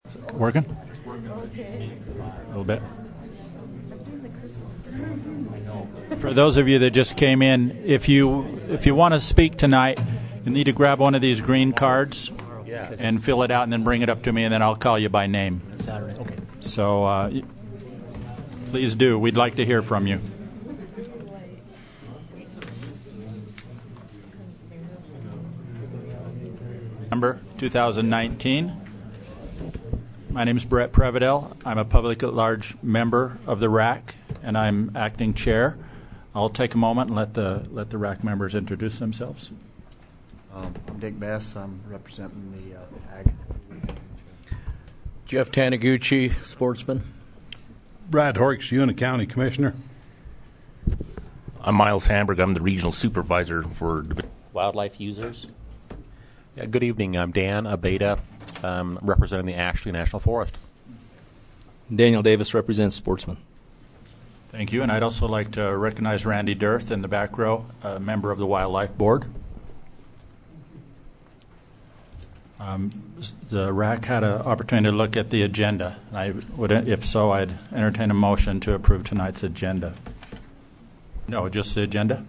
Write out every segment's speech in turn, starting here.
Is it working? A little bit. For those of you that just came in, if you want to speak tonight, you need to grab one of these green cards and fill it out and then bring it up to me, and then I'll call you by name. Saturday, okay. So please do. We'd like to hear from you. Number 2019. My name is Brett Prevedel. I'm a public at large member of the RAC, and I'm acting chair. I'll take a moment and let the RAC members introduce themselves. I'm Dick Bess. I'm representing the Ag. Jeff Taniguchi, sportsman. Brad Horrocks, Una County Commissioner. I'm Miles Hamburg. I'm the regional supervisor for wildlife users. Yeah, good evening. I'm Dan Abeda, representing the Ashley National Forest. Daniel Davis represents sportsman. Thank you. And I'd also like to recognize Randy Dirth in the back row, a member of the Wildlife Board. The RAC had an opportunity to look at the agenda. I would, if so, I'd entertain a motion to approve tonight's agenda. No, just the agenda.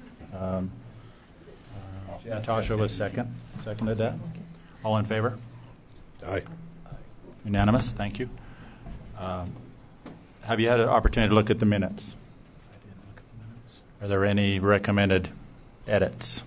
Natasha was seconded that. All in favor? Aye. Unanimous. Thank you. Have you had an opportunity to look at the minutes? Are there any recommended edits?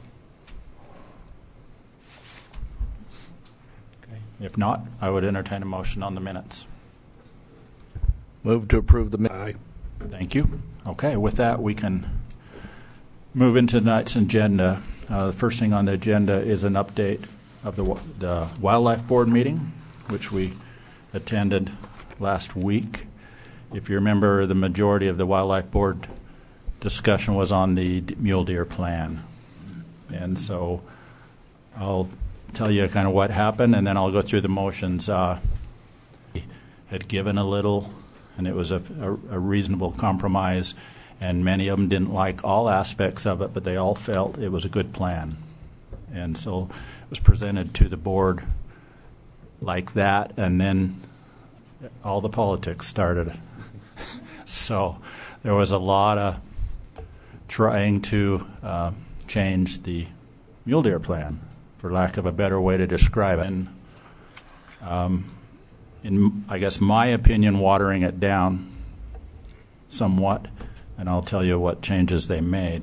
Okay. If not, I would entertain a motion on the minutes. Move to approve the minutes. Aye. Thank you. Okay, with that, we can move into tonight's agenda. The first thing on the agenda is an update of the Wildlife Board meeting, which we attended last week. If you remember, the majority of the Wildlife Board discussion was on the mule deer plan. And so I'll tell you kind of what happened, and then I'll go through the motions. Had given a little, and it was a reasonable compromise, and many of them didn't like all aspects of it, but they all felt it was a good plan. And so it was presented to the board like that, and then all the politics started. So there was a lot of trying to change the mule deer plan, for lack of a better way to describe it. And in, I guess, my opinion, watering it down somewhat, and I'll tell you what changes they made.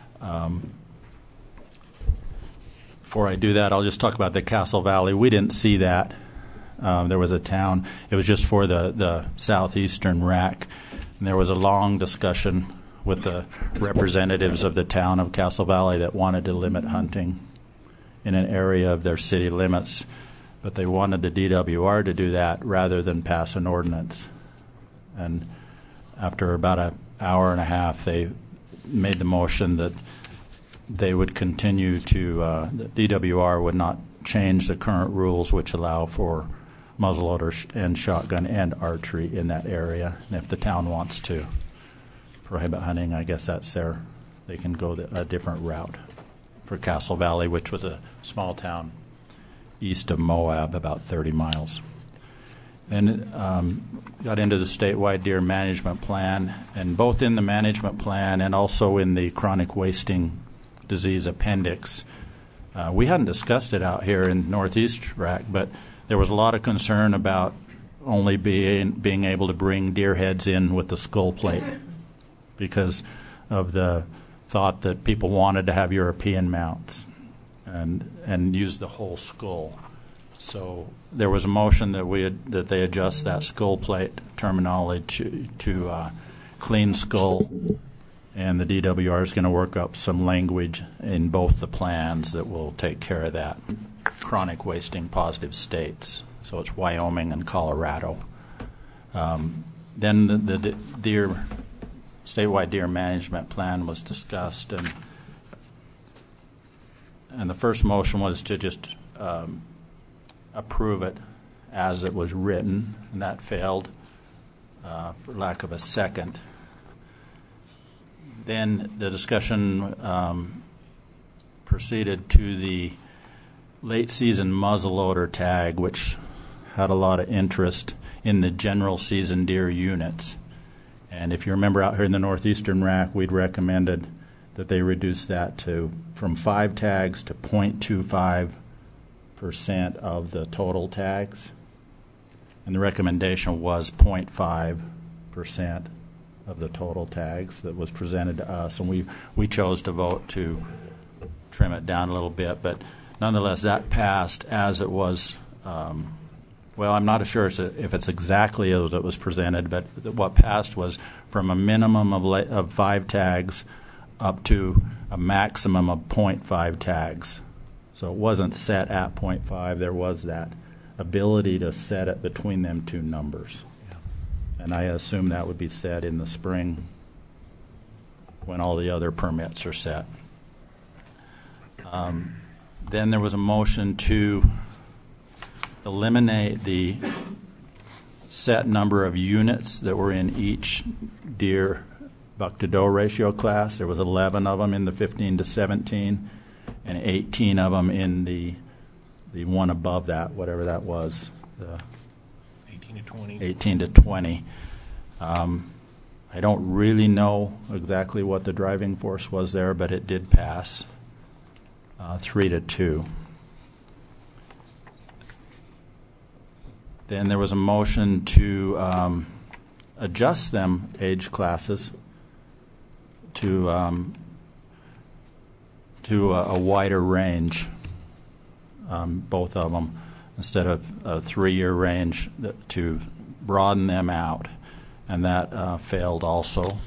Before I do that, I'll just talk about the Castle Valley. We didn't see that. There was a town. It was just for the southeastern RAC. And there was a long discussion with the representatives of the town of Castle Valley that wanted to limit hunting in an area of their city limits. But they wanted the DWR to do that rather than pass an ordinance. And after about an hour and a half, they made the motion that they would continue to, the DWR would not change the current rules which allow for muzzleloader and shotgun and archery in that area. And if the town wants to prohibit hunting, I guess that's they can go a different route for Castle Valley, which was a small town east of Moab, about 30 miles. Then got into the statewide deer management plan, and both in the management plan and also in the chronic wasting disease appendix. We hadn't discussed it out here in Northeast RAC, but there was a lot of concern about only being able to bring deer heads in with the skull plate because of the thought that people wanted to have European mounts and use the whole skull. So there was a motion that they adjust that skull plate terminology to clean skull, and the DWR is going to work up some language in both the plans that will take care of that. Chronic wasting positive states. So it's Wyoming and Colorado. Then the statewide deer management plan was discussed, and the first motion was to just approve it as it was written, and that failed for lack of a second. Then the discussion proceeded to the late season muzzleloader tag, which had a lot of interest in the general season deer units. And if you remember out here in the northeastern rack, we'd recommended that they reduce that from 5 tags to 0.25% of the total tags. And the recommendation was 0.5% of the total tags that was presented to us. And we chose to vote to trim it down a little bit. But nonetheless, that passed as it was. Well, I'm not sure if it's exactly as it was presented, but what passed was from a minimum of 5 tags up to a maximum of 0.5 tags. So it wasn't set at 0.5. There was that ability to set it between them two numbers. Yeah. And I assume that would be set in the spring when all the other permits are set. Then there was a motion to eliminate the set number of units that were in each deer buck-to-doe ratio class. There was 11 of them in the 15 to 17 and 18 of them in the one above that, whatever that was, the 18 to 20. 18 to 20. I don't really know exactly what the driving force was there, but it did pass 3-2. Then there was a motion to adjust them age classes to a wider range, both of them, instead of a 3-year range, to broaden them out, and that failed also.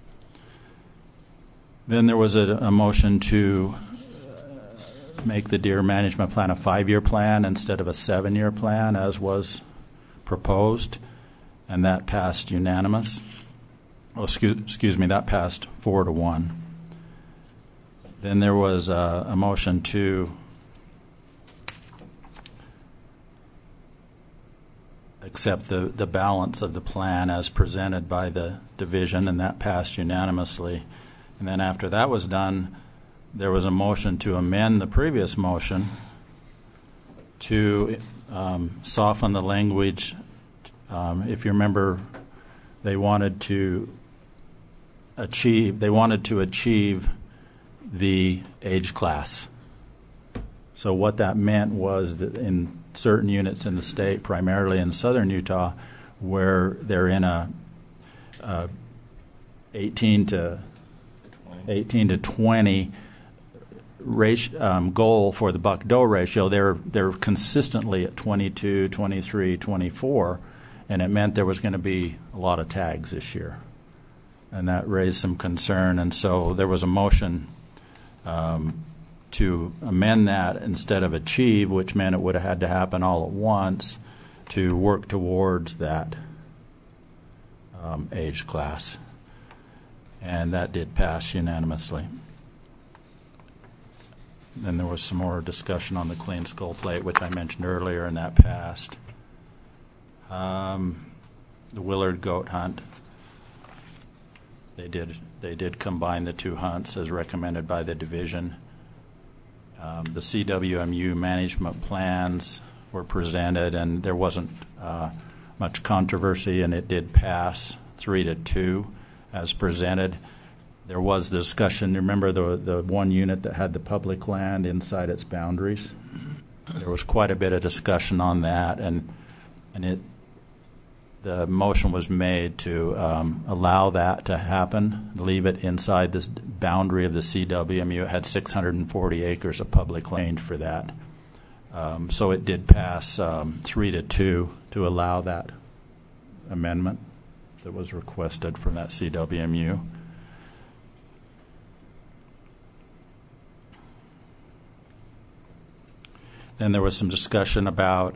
Then there was a motion to make the deer management plan a 5-year plan instead of a 7-year plan, as was proposed, and that passed unanimous. Oh, excuse me, that passed 4-1. Then there was a motion to accept the balance of the plan as presented by the division, and that passed unanimously. And then after that was done, there was a motion to amend the previous motion to soften the language. If you remember, they wanted to achieve the age class. So what that meant was that in certain units in the state, primarily in southern Utah, where they're in a 18 to 20 goal for the buck-doe ratio, they're consistently at 22, 23, 24, and it meant there was going to be a lot of tags this year. And that raised some concern, and so there was a motion to amend that instead of achieve, which meant it would have had to happen all at once, to work towards that age class. And that did pass unanimously. Then there was some more discussion on the clean skull plate, which I mentioned earlier, and that passed. The Willard goat hunt, they did combine the two hunts as recommended by the division. The CWMU management plans were presented, and there wasn't much controversy, and it did pass 3-2 as presented. There was discussion. Remember the one unit that had the public land inside its boundaries? There was quite a bit of discussion on that, and the motion was made to allow that to happen, leave it inside this boundary of the CWMU. It had 640 acres of public land for that. So it did pass 3-2 to allow that amendment that was requested from that CWMU. Then there was some discussion about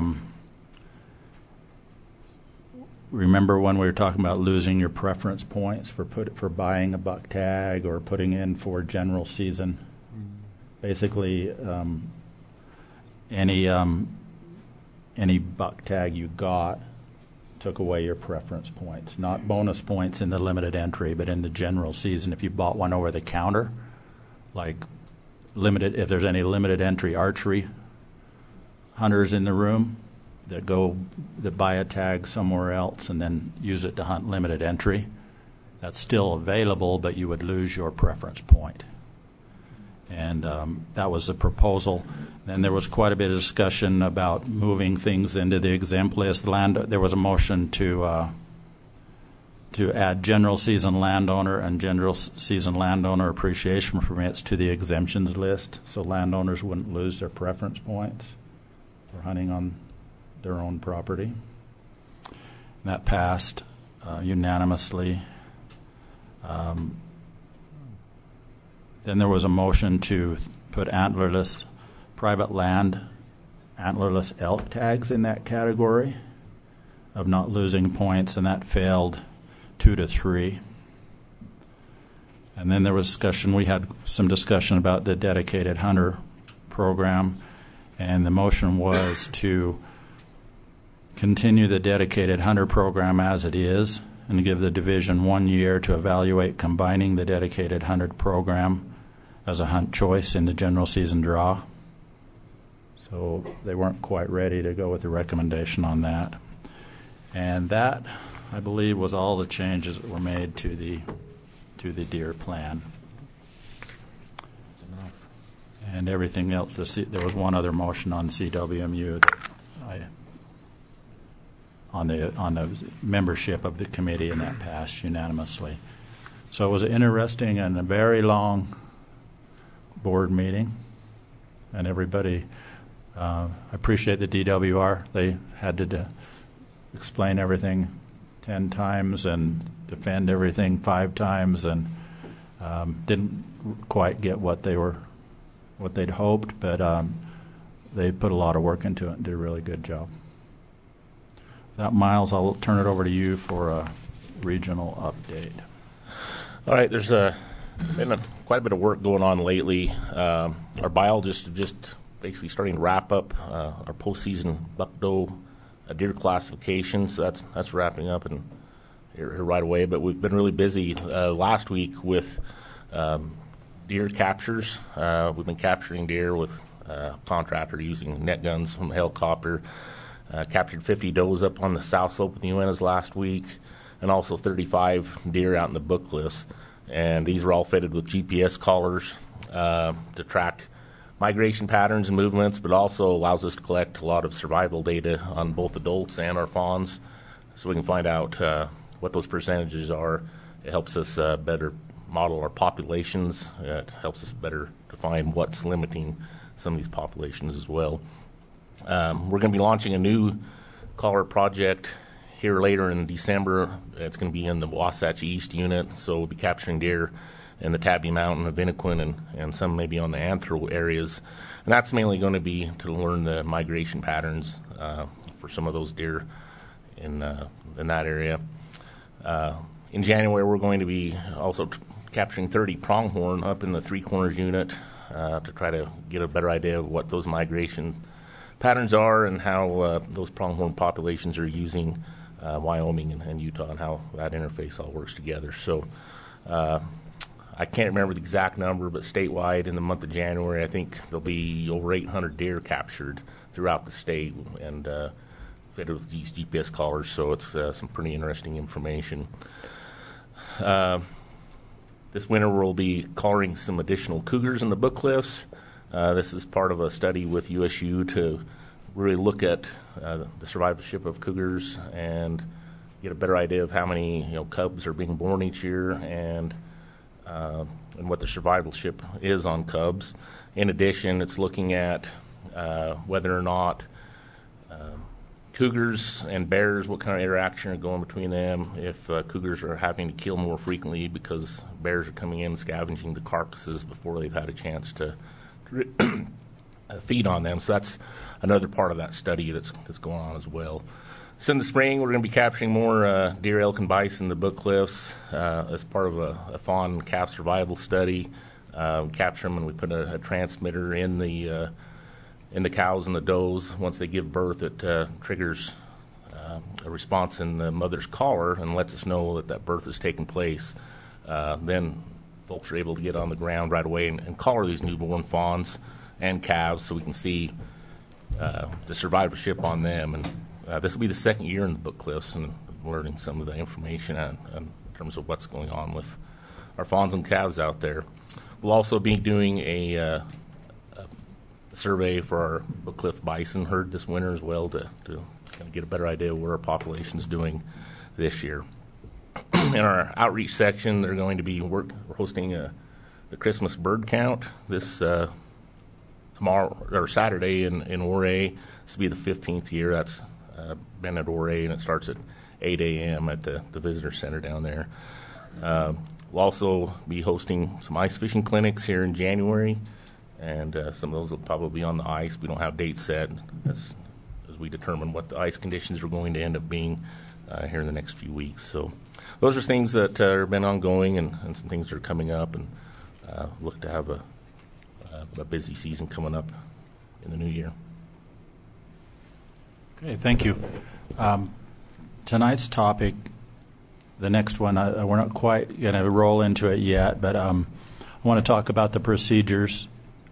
remember when we were talking about losing your preference points for buying a buck tag or putting in for general season? Basically, any buck tag you got took away your preference points. Not bonus points in the limited entry, but in the general season. If you bought one over the counter, like if there's any limited entry archery hunters in the room, that buy a tag somewhere else and then use it to hunt limited entry. That's still available, but you would lose your preference point. And that was the proposal. Then there was quite a bit of discussion about moving things into the exempt list. There was a motion to add general season landowner and general season landowner appreciation permits to the exemptions list, so landowners wouldn't lose their preference points for hunting on their own property. And that passed unanimously. Then there was a motion to put antlerless private land, antlerless elk tags in that category of not losing points, and that failed 2-3. And then there was discussion. We had some discussion about the dedicated hunter program, and the motion was to continue the dedicated hunter program as it is and give the division 1 year to evaluate combining the dedicated hunter program as a hunt choice in the general season draw. So they weren't quite ready to go with the recommendation on that. And that, I believe, was all the changes that were made to the deer plan. And everything else, there was one other motion on CWMU that on the membership of the committee, and that passed unanimously. So it was an interesting and a very long board meeting, and everybody, I appreciate the DWR. They had to explain everything 10 times and defend everything 5 times, and didn't quite get what they'd hoped, but they put a lot of work into it and did a really good job. That, Miles, I'll turn it over to you for a regional update. All right, there's been quite a bit of work going on lately. Our biologists are just basically starting to wrap up our postseason buck-doe deer classification, so that's wrapping up and here right away. But we've been really busy last week with deer captures. We've been capturing deer with contractor using net guns from a helicopter. Captured 50 does up on the south slope of the Uintas last week, and also 35 deer out in the book cliffs. And these were all fitted with GPS collars to track migration patterns and movements, but also allows us to collect a lot of survival data on both adults and our fawns, so we can find out what those percentages are. It helps us better model our populations. It helps us better define what's limiting some of these populations as well. We're going to be launching a new collar project here later in December. It's going to be in the Wasatch East unit, so we'll be capturing deer in the Tabby Mountain of Inniquin and some maybe on the Anthro areas. And that's mainly going to be to learn the migration patterns for some of those deer in that area. In January, we're going to be also capturing 30 pronghorn up in the Three Corners unit to try to get a better idea of what those migration patterns are and how those pronghorn populations are using Wyoming and Utah, and how that interface all works together. So I can't remember the exact number, but statewide in the month of January, I think there'll be over 800 deer captured throughout the state and fitted with these GPS collars, so it's some pretty interesting information. This winter we'll be collaring some additional cougars in the book cliffs. This is part of a study with USU to really look at the survivorship of cougars and get a better idea of how many cubs are being born each year and what the survivorship is on cubs. In addition, it's looking at whether or not cougars and bears, what kind of interaction are going between them, if cougars are having to kill more frequently because bears are coming in scavenging the carcasses before they've had a chance to feed on them. So that's another part of that study that's going on as well. So in the spring, we're going to be capturing more deer, elk, and bison in the book cliffs as part of a fawn and calf survival study. We capture them and we put a transmitter in the cows and the does. Once they give birth, it triggers a response in the mother's collar and lets us know that birth has taken place. Then folks are able to get on the ground right away and collar these newborn fawns and calves so we can see the survivorship on them. And this will be the second year in the Book Cliffs and learning some of the information in terms of what's going on with our fawns and calves out there. We'll also be doing a survey for our Book Cliff bison herd this winter as well to kind of get a better idea of where our population's doing this year. In our outreach section, they're going to be we're hosting the Christmas bird count this tomorrow or Saturday in Ouray. This will be the 15th year. That's been at Ouray, and it starts at 8 a.m. at the visitor center down there. We'll also be hosting some ice fishing clinics here in January, and some of those will probably be on the ice. We don't have dates set as we determine what the ice conditions are going to end up being here in the next few weeks. So those are things that have been ongoing and some things that are coming up, and look to have a busy season coming up in the new year. Okay, thank you. Tonight's topic, the next one, we're not quite going to roll into it yet, but I want to talk about the procedures.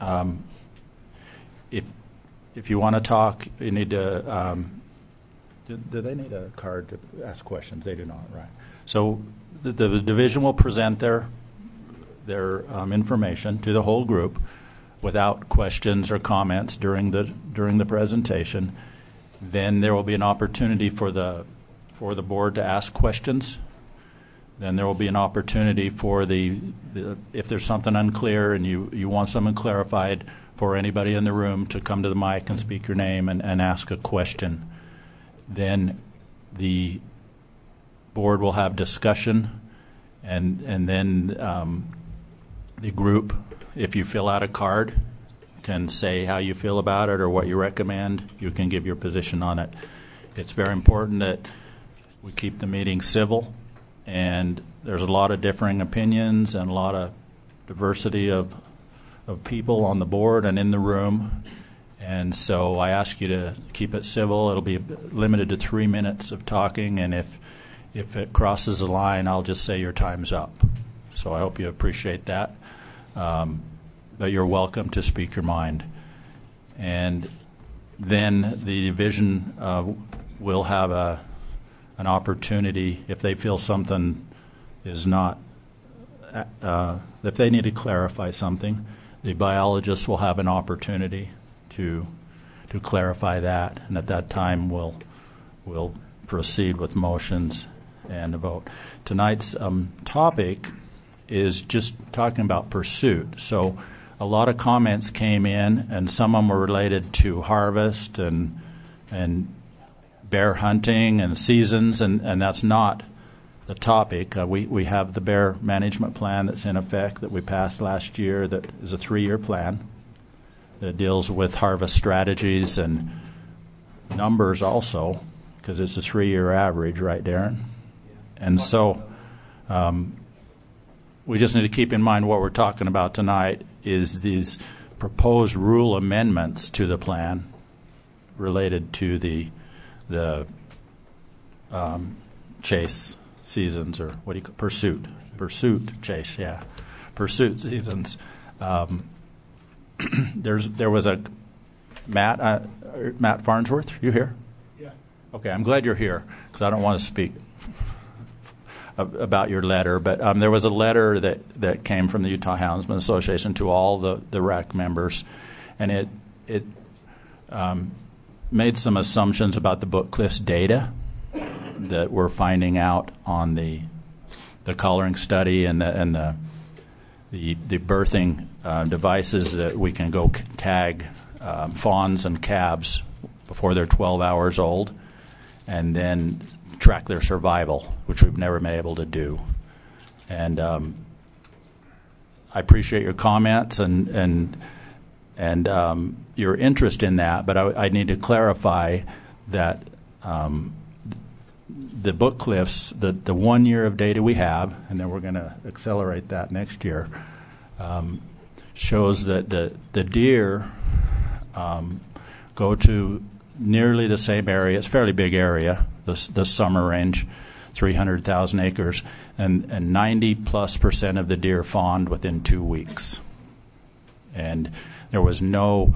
If you want to talk, you need to. Do they need a card to ask questions? They do not, right? So the division will present their information to the whole group without questions or comments during the presentation. Then there will be an opportunity for the board to ask questions. Then there will be an opportunity for if there's something unclear and you want something clarified, for anybody in the room to come to the mic and speak your name and ask a question. Then the board will have discussion, and then the group, if you fill out a card, can say how you feel about it or what you recommend. You can give your position on it. It's very important that we keep the meeting civil, and there's a lot of differing opinions and a lot of diversity of people on the board and in the room. And so I ask you to keep it civil. It'll be limited to 3 minutes of talking, and if it crosses the line, I'll just say your time's up. So I hope you appreciate that. But you're welcome to speak your mind. And then the division will have an opportunity, if they feel something is not, if they need to clarify something, the biologists will have an opportunity to clarify that, and at that time we'll proceed with motions and a vote. Tonight's topic is just talking about pursuit. So a lot of comments came in, and some of them were related to harvest and bear hunting and seasons, and that's not the topic. We have the bear management plan that's in effect that we passed last year that is a 3-year plan that deals with harvest strategies and numbers also, because it's a 3-year average, right, Darren? And so we just need to keep in mind what we're talking about tonight is these proposed rule amendments to the plan related to the chase seasons, or what do you call pursuit chase, yeah, pursuit seasons. There was a Matt Farnsworth. You here? Yeah. Okay, I'm glad you're here because I don't want to speak about your letter, but there was a letter that came from the Utah Houndsman Association to all the RAC members, and it made some assumptions about the Book Cliffs data that we're finding out on the collaring study and the birthing devices that we can go tag fawns and calves before they're 12 hours old, and then track their survival, which we've never been able to do. And I appreciate your comments and your interest in that, but I need to clarify that the Book Cliffs, the 1 year of data we have, and then we're going to accelerate that next year, shows that the deer go to nearly the same area. It's a fairly big area, the summer range, 300,000 acres, and 90+% of the deer fawned within 2 weeks. And there was no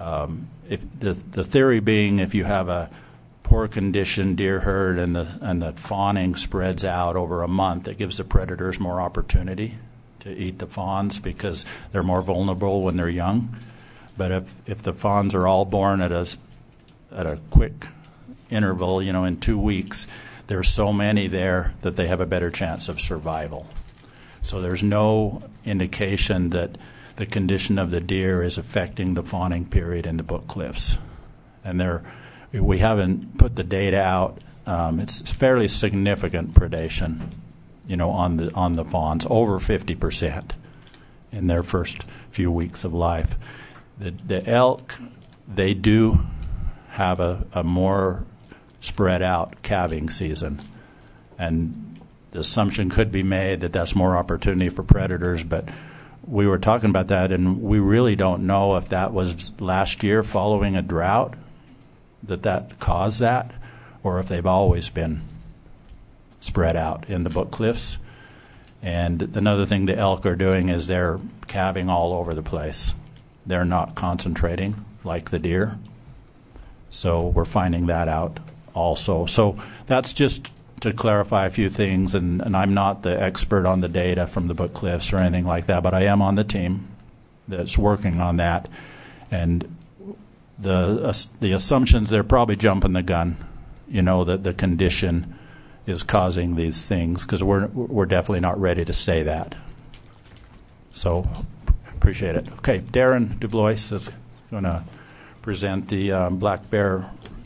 If the theory being, if you have a poor condition deer herd and the fawning spreads out over a month, it gives the predators more opportunity to eat the fawns because they're more vulnerable when they're young. But if the fawns are all born at a quick interval, in 2 weeks, there's so many there that they have a better chance of survival. So there's no indication that the condition of the deer is affecting the fawning period in the Book Cliffs. And we haven't put the data out. It's fairly significant predation, on the fawns, over 50% in their first few weeks of life. The elk, they do have a more spread out calving season, and the assumption could be made that that's more opportunity for predators, but we were talking about that, and we really don't know if that was last year following a drought that caused that, or if they've always been spread out in the Book Cliffs. And another thing the elk are doing is they're calving all over the place. They're not concentrating like the deer. So we're finding that out also. So that's just to clarify a few things, and I'm not the expert on the data from the Book Cliffs or anything like that, but I am on the team that's working on that. And the assumptions, they're probably jumping the gun, that the condition is causing these things, because we're definitely not ready to say that. So appreciate it. Okay, Darren DuBois is going to present the black bear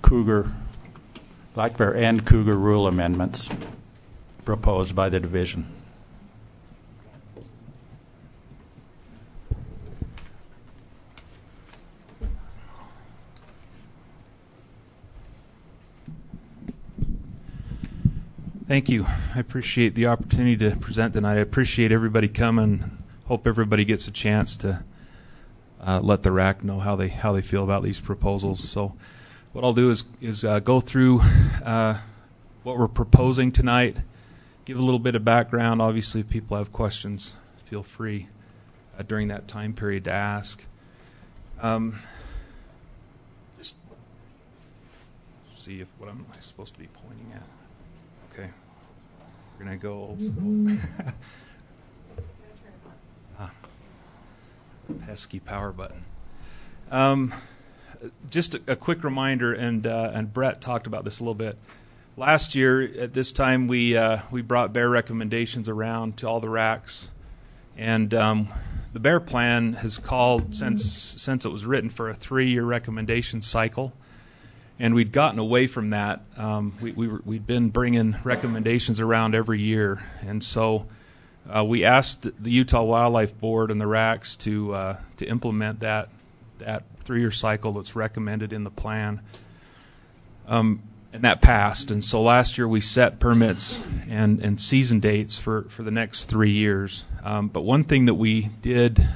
and cougar rule amendments proposed by the division. Thank you. I appreciate the opportunity to present tonight. I appreciate everybody coming. Hope everybody gets a chance to let the RAC know how they feel about these proposals. So what I'll do is go through what we're proposing tonight, give a little bit of background. Obviously, if people have questions, feel free during that time period to ask. Just see if what am I supposed to be pointing at. Okay, we're going to go old school. Pesky power button. Just a quick reminder, and Brett talked about this a little bit. Last year at this time, we brought bear recommendations around to all the RACs, and the bear plan has called since it was written for a 3-year recommendation cycle. And we'd gotten away from that. We'd been bringing recommendations around every year, and so we asked the Utah Wildlife Board and the RACs to implement that 3-year cycle that's recommended in the plan, and that passed. And so last year we set permits and season dates for the next 3 years. But one thing that we did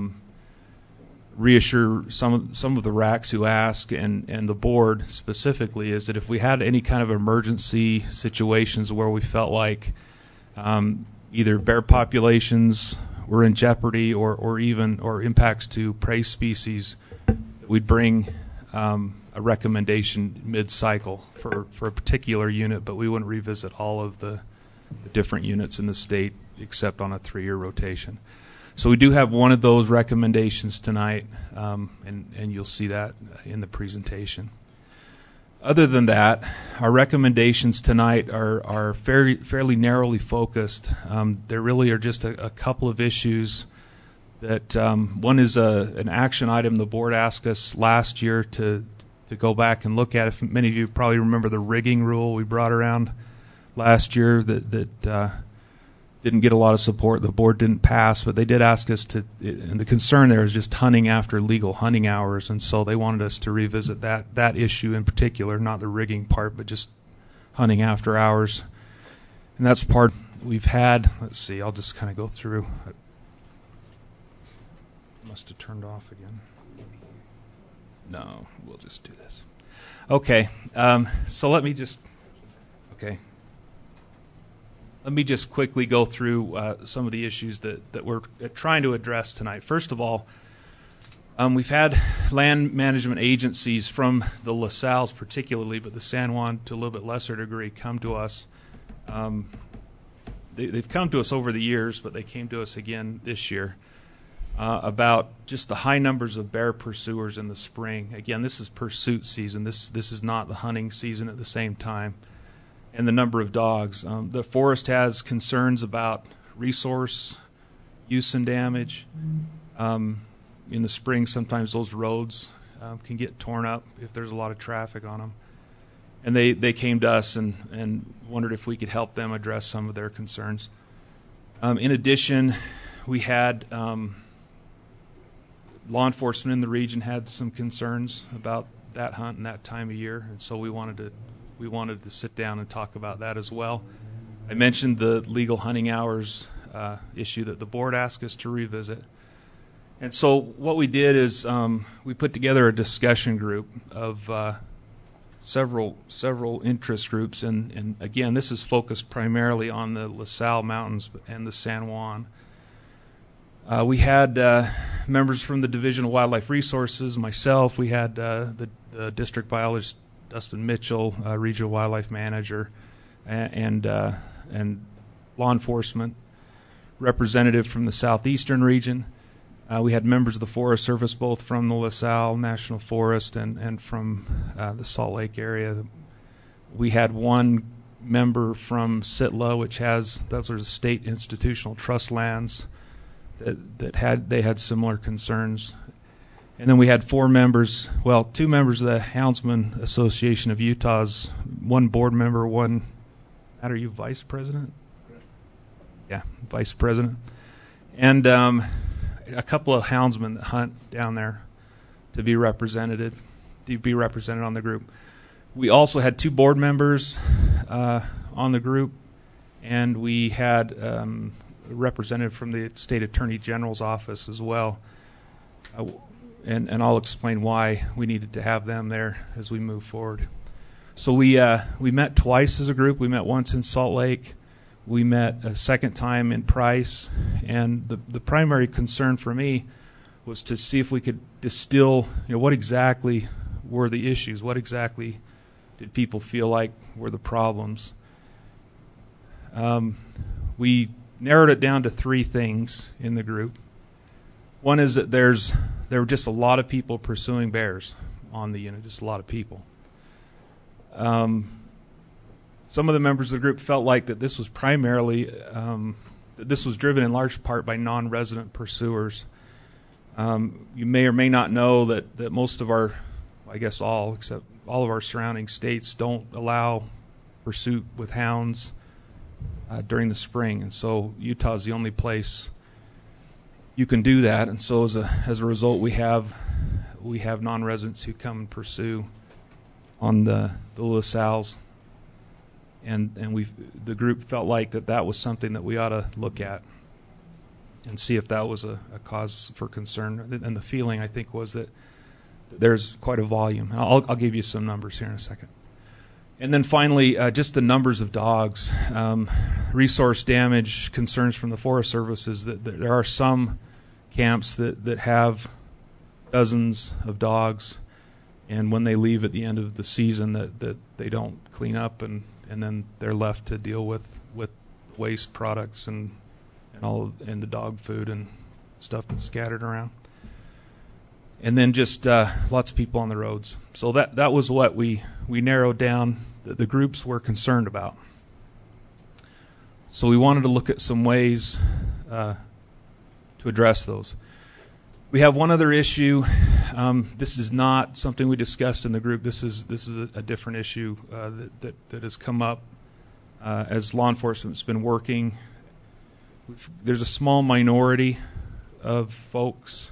reassure some of the RACs who ask, and the board specifically, is that if we had any kind of emergency situations where we felt like either bear populations were in jeopardy or impacts to prey species, we'd bring a recommendation mid-cycle for a particular unit, but we wouldn't revisit all of the different units in the state except on a 3-year rotation. So we do have one of those recommendations tonight, and you'll see that in the presentation. Other than that, our recommendations tonight are fairly narrowly focused. There really are just a couple of issues that one is an action item the board asked us last year to go back and look at. If many of you probably remember the rigging rule we brought around last year that didn't get a lot of support. The board didn't pass, but they did ask us to, and the concern there is just hunting after legal hunting hours, and so they wanted us to revisit that issue in particular, not the rigging part, but just hunting after hours. And that's part we've had. Let's see, I'll just kind of go through. Must have turned off again. No, we'll just do this. Okay, so let me just quickly go through some of the issues that we're trying to address tonight. First of all, We've had land management agencies from the LaSalle's particularly, but the San Juan to a little bit lesser degree, come to us. They've come to us over the years, but they came to us again this year about just the high numbers of bear pursuers in the spring. Again, this is pursuit season. This is not the hunting season at the same time. And the number of dogs. The forest has concerns about resource use and damage. In the spring, sometimes those roads can get torn up if there's a lot of traffic on them. And they came to us and wondered if we could help them address some of their concerns. In addition, we had law enforcement in the region had some concerns about that hunt and that time of year, and so we wanted to sit down and talk about that as well. I mentioned the legal hunting hours issue that the board asked us to revisit. And so what we did is we put together a discussion group of several interest groups, and again, this is focused primarily on the LaSalle Mountains and the San Juan. We had members from the Division of Wildlife Resources, myself. We had the district biologist Dustin Mitchell, regional wildlife manager, and law enforcement representative from the southeastern region. We had members of the Forest Service, both from the LaSalle National Forest and from the Salt Lake area. We had one member from SITLA, which has those are the state institutional trust lands that had similar concerns. And then we had two members of the Houndsman Association of Utah's, one board member, one, Matt, are you vice president? Yeah, vice president. And a couple of houndsmen that hunt down there to be represented on the group. We also had two board members on the group, and we had a representative from the State Attorney General's office as well. And I'll explain why we needed to have them there as we move forward. So we met twice as a group. We met once in Salt Lake. We met a second time in Price, and the primary concern for me was to see if we could distill, what exactly were the issues, what exactly did people feel like were the problems. We narrowed it down to three things in the group. One is that there were just a lot of people pursuing bears on the unit, just a lot of people. Some of the members of the group felt like that this was primarily, this was driven in large part by non-resident pursuers. You may or may not know that most of our, I guess all, except all of our surrounding states don't allow pursuit with hounds during the spring. And so Utah's the only place you can do that. And so as a result, we have non-residents who come and pursue on the LaSalles. And the group felt like that was something that we ought to look at and see if that was a cause for concern. And the feeling, I think, was that there's quite a volume. I'll give you some numbers here in a second. And then finally, just the numbers of dogs. Resource damage concerns from the Forest Service is that there are some camps that have dozens of dogs, and when they leave at the end of the season that they don't clean up, and then they're left to deal with waste products and the dog food and stuff that's scattered around. And then just lots of people on the roads. So that was what we narrowed down that the groups were concerned about. So we wanted to look at some ways to address those. We have one other issue. This is not something we discussed in the group. This is a different issue that has come up as law enforcement's been working. There's a small minority of folks,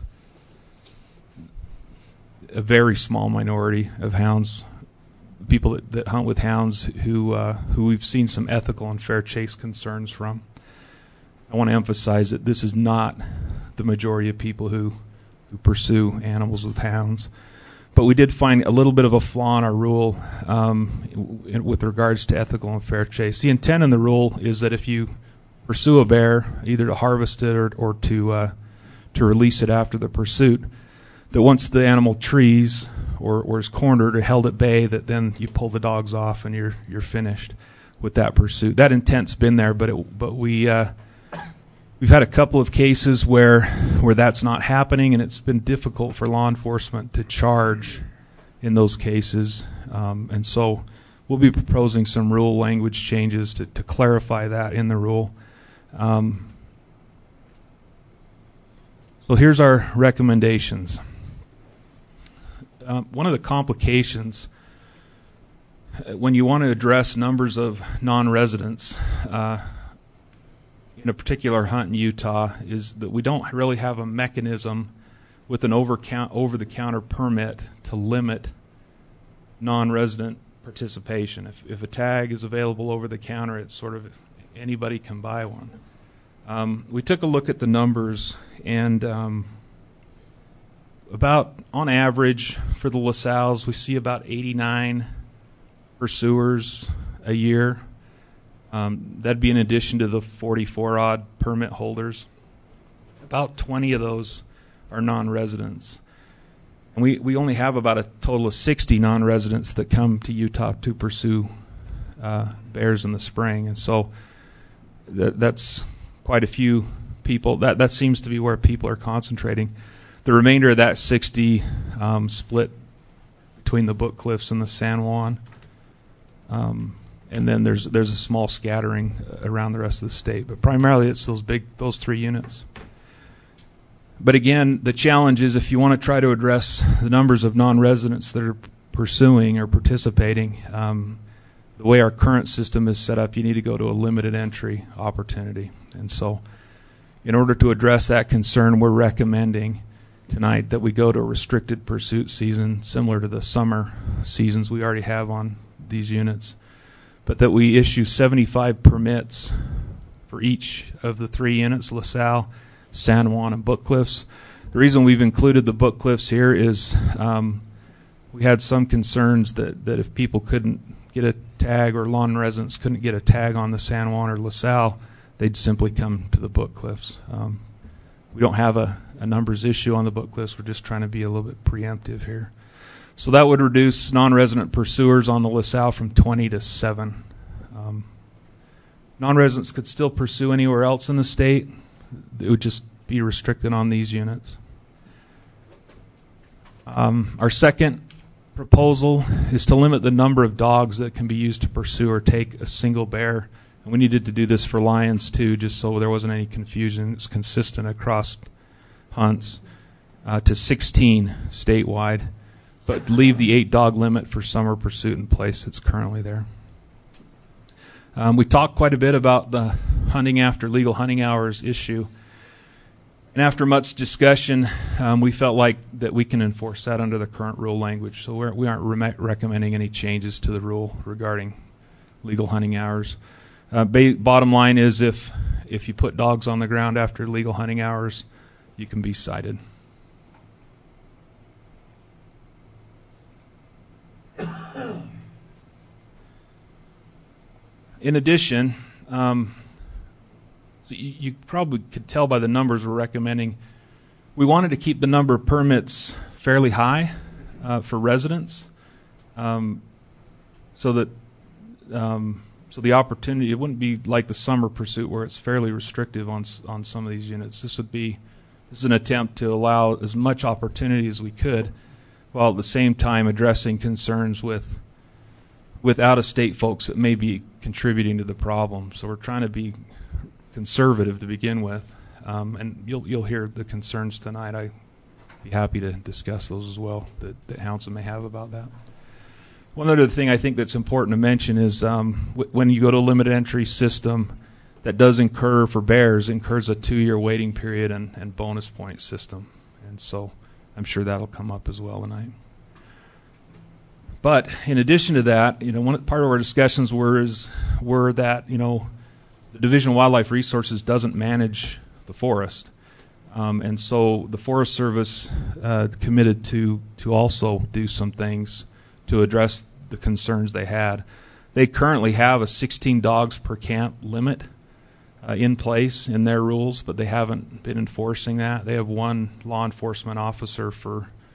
a very small minority of hounds, people that hunt with hounds who we've seen some ethical and fair chase concerns from. I want to emphasize that this is not the majority of people who pursue animals with hounds. But we did find a little bit of a flaw in our rule with regards to ethical and fair chase. The intent in the rule is that if you pursue a bear, either to harvest it or to release it after the pursuit, that once the animal trees or is cornered or held at bay, that then you pull the dogs off and you're finished with that pursuit. That intent's been there, but we've had a couple of cases where that's not happening, and it's been difficult for law enforcement to charge in those cases. And so we'll be proposing some rule language changes to clarify that in the rule. So here's our recommendations. One of the complications when you want to address numbers of non-residents in a particular hunt in Utah is that we don't really have a mechanism with an over-the-counter permit to limit non-resident participation. If a tag is available over the counter, it's sort of anybody can buy one. We took a look at the numbers, and about on average for the LaSalles, we see about 89 pursuers a year. That'd be in addition to the 44-odd permit holders. About 20 of those are non-residents. And we only have about a total of 60 non-residents that come to Utah to pursue bears in the spring. And so that's quite a few people. That seems to be where people are concentrating. The remainder of that 60 split between the Book Cliffs and the San Juan. And then there's a small scattering around the rest of the state. But primarily it's those three units. But again, the challenge is if you want to try to address the numbers of non-residents that are pursuing or participating, the way our current system is set up, you need to go to a limited entry opportunity. And so in order to address that concern, we're recommending tonight that we go to a restricted pursuit season similar to the summer seasons we already have on these units, but that we issue 75 permits for each of the three units, LaSalle, San Juan, and Book Cliffs. The reason we've included the Book Cliffs here is we had some concerns that if people couldn't get a tag or non-residents couldn't get a tag on the San Juan or LaSalle, they'd simply come to the Book Cliffs. We don't have a numbers issue on the Book Cliffs. We're just trying to be a little bit preemptive here. So that would reduce non-resident pursuers on the LaSalle from 20 to 7. Non-residents could still pursue anywhere else in the state. It would just be restricted on these units. Our second proposal is to limit the number of dogs that can be used to pursue or take a single bear. And we needed to do this for lions too, just so there wasn't any confusion. It's consistent across hunts to 16 statewide, but leave the 8-dog limit for summer pursuit in place that's currently there. We talked quite a bit about the hunting after legal hunting hours issue. And after much discussion, we felt like that we can enforce that under the current rule language. So we aren't recommending any changes to the rule regarding legal hunting hours. Bottom line is if you put dogs on the ground after legal hunting hours, you can be cited. In addition, so you probably could tell by the numbers we're recommending, we wanted to keep the number of permits fairly high for residents, so that so the opportunity, it wouldn't be like the summer pursuit where it's fairly restrictive on some of these units. This is an attempt to allow as much opportunity as we could, while at the same time addressing concerns with out-of-state folks that may be contributing to the problem. So we're trying to be conservative to begin with, and you'll hear the concerns tonight. I'd be happy to discuss those as well that Houndsome may have about that. One other thing I think that's important to mention is when you go to a limited entry system, that does incurs a 2-year waiting period and bonus point system, and so I'm sure that'll come up as well tonight. But in addition to that, one part of our discussions were that the Division of Wildlife Resources doesn't manage the forest, and so the Forest Service committed to also do some things to address the concerns they had. They currently have a 16 dogs per camp limit in place in their rules, but they haven't been enforcing that. They have one law enforcement officer for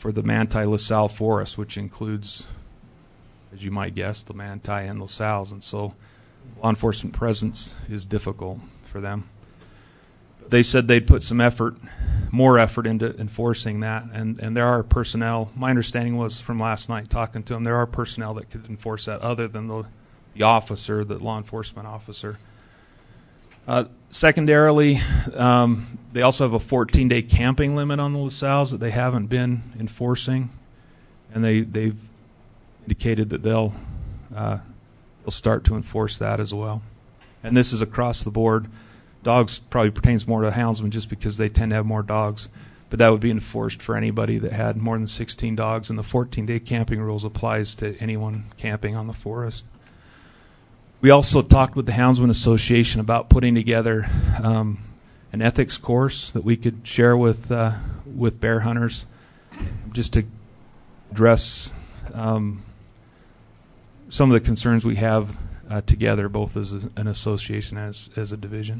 for the Manti-LaSalle Forest, which includes, as you might guess, the Manti and LaSalle's, and so law enforcement presence is difficult for them. They said they'd put some more effort into enforcing that, and there are personnel. My understanding was from last night talking to them, there are personnel that could enforce that other than the officer, the law enforcement officer. Secondarily, they also have a 14-day camping limit on the LaSalle's that they haven't been enforcing, and they've indicated that they'll start to enforce that as well. And this is across the board. Dogs probably pertains more to houndsmen just because they tend to have more dogs, but that would be enforced for anybody that had more than 16 dogs, and the 14-day camping rules applies to anyone camping on the forest. We also talked with the Houndsman Association about putting together an ethics course that we could share with bear hunters, just to address some of the concerns we have together, both as an association and as a division.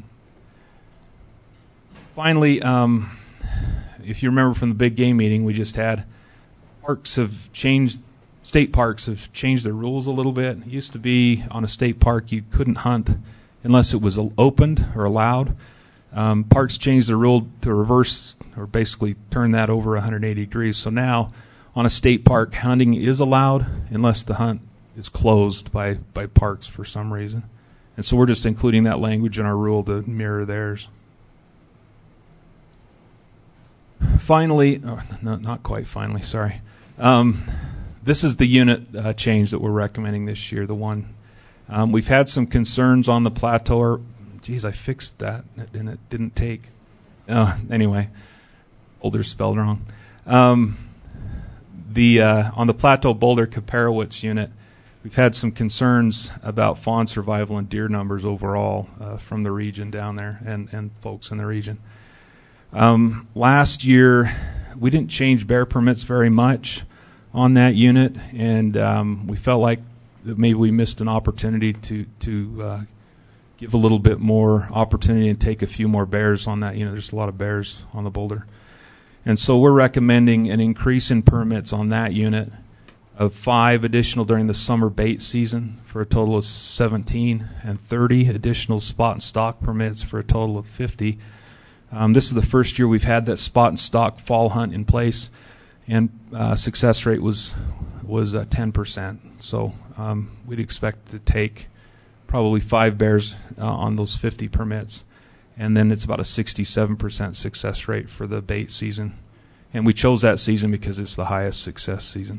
Finally, if you remember from the big game meeting we just had, state parks have changed their rules a little bit. It used to be on a state park you couldn't hunt unless it was opened or allowed. Parks changed the rule to reverse, or basically turn that over 180 degrees. So now on a state park, hunting is allowed unless the hunt is closed by parks for some reason. And so we're just including that language in our rule to mirror theirs. Finally, no, not quite finally, sorry. This is the unit change that we're recommending this year, the one. We've had some concerns on the plateau. I fixed that, and it didn't take. Anyway, Boulder's spelled wrong. On the Plateau Boulder Kaparowitz unit, we've had some concerns about fawn survival and deer numbers overall from the region down there and folks in the region. Last year, we didn't change bear permits very much on that unit, and we felt like that maybe we missed an opportunity to give a little bit more opportunity and take a few more bears on that unit. There's a lot of bears on the Boulder. And so we're recommending an increase in permits on that unit of 5 additional during the summer bait season for a total of 17, and 30 additional spot and stock permits for a total of 50. This is the first year we've had that spot and stock fall hunt in place, and success rate was 10%. So we'd expect to take probably 5 bears on those 50 permits, and then it's about a 67% success rate for the bait season. And we chose that season because it's the highest success season.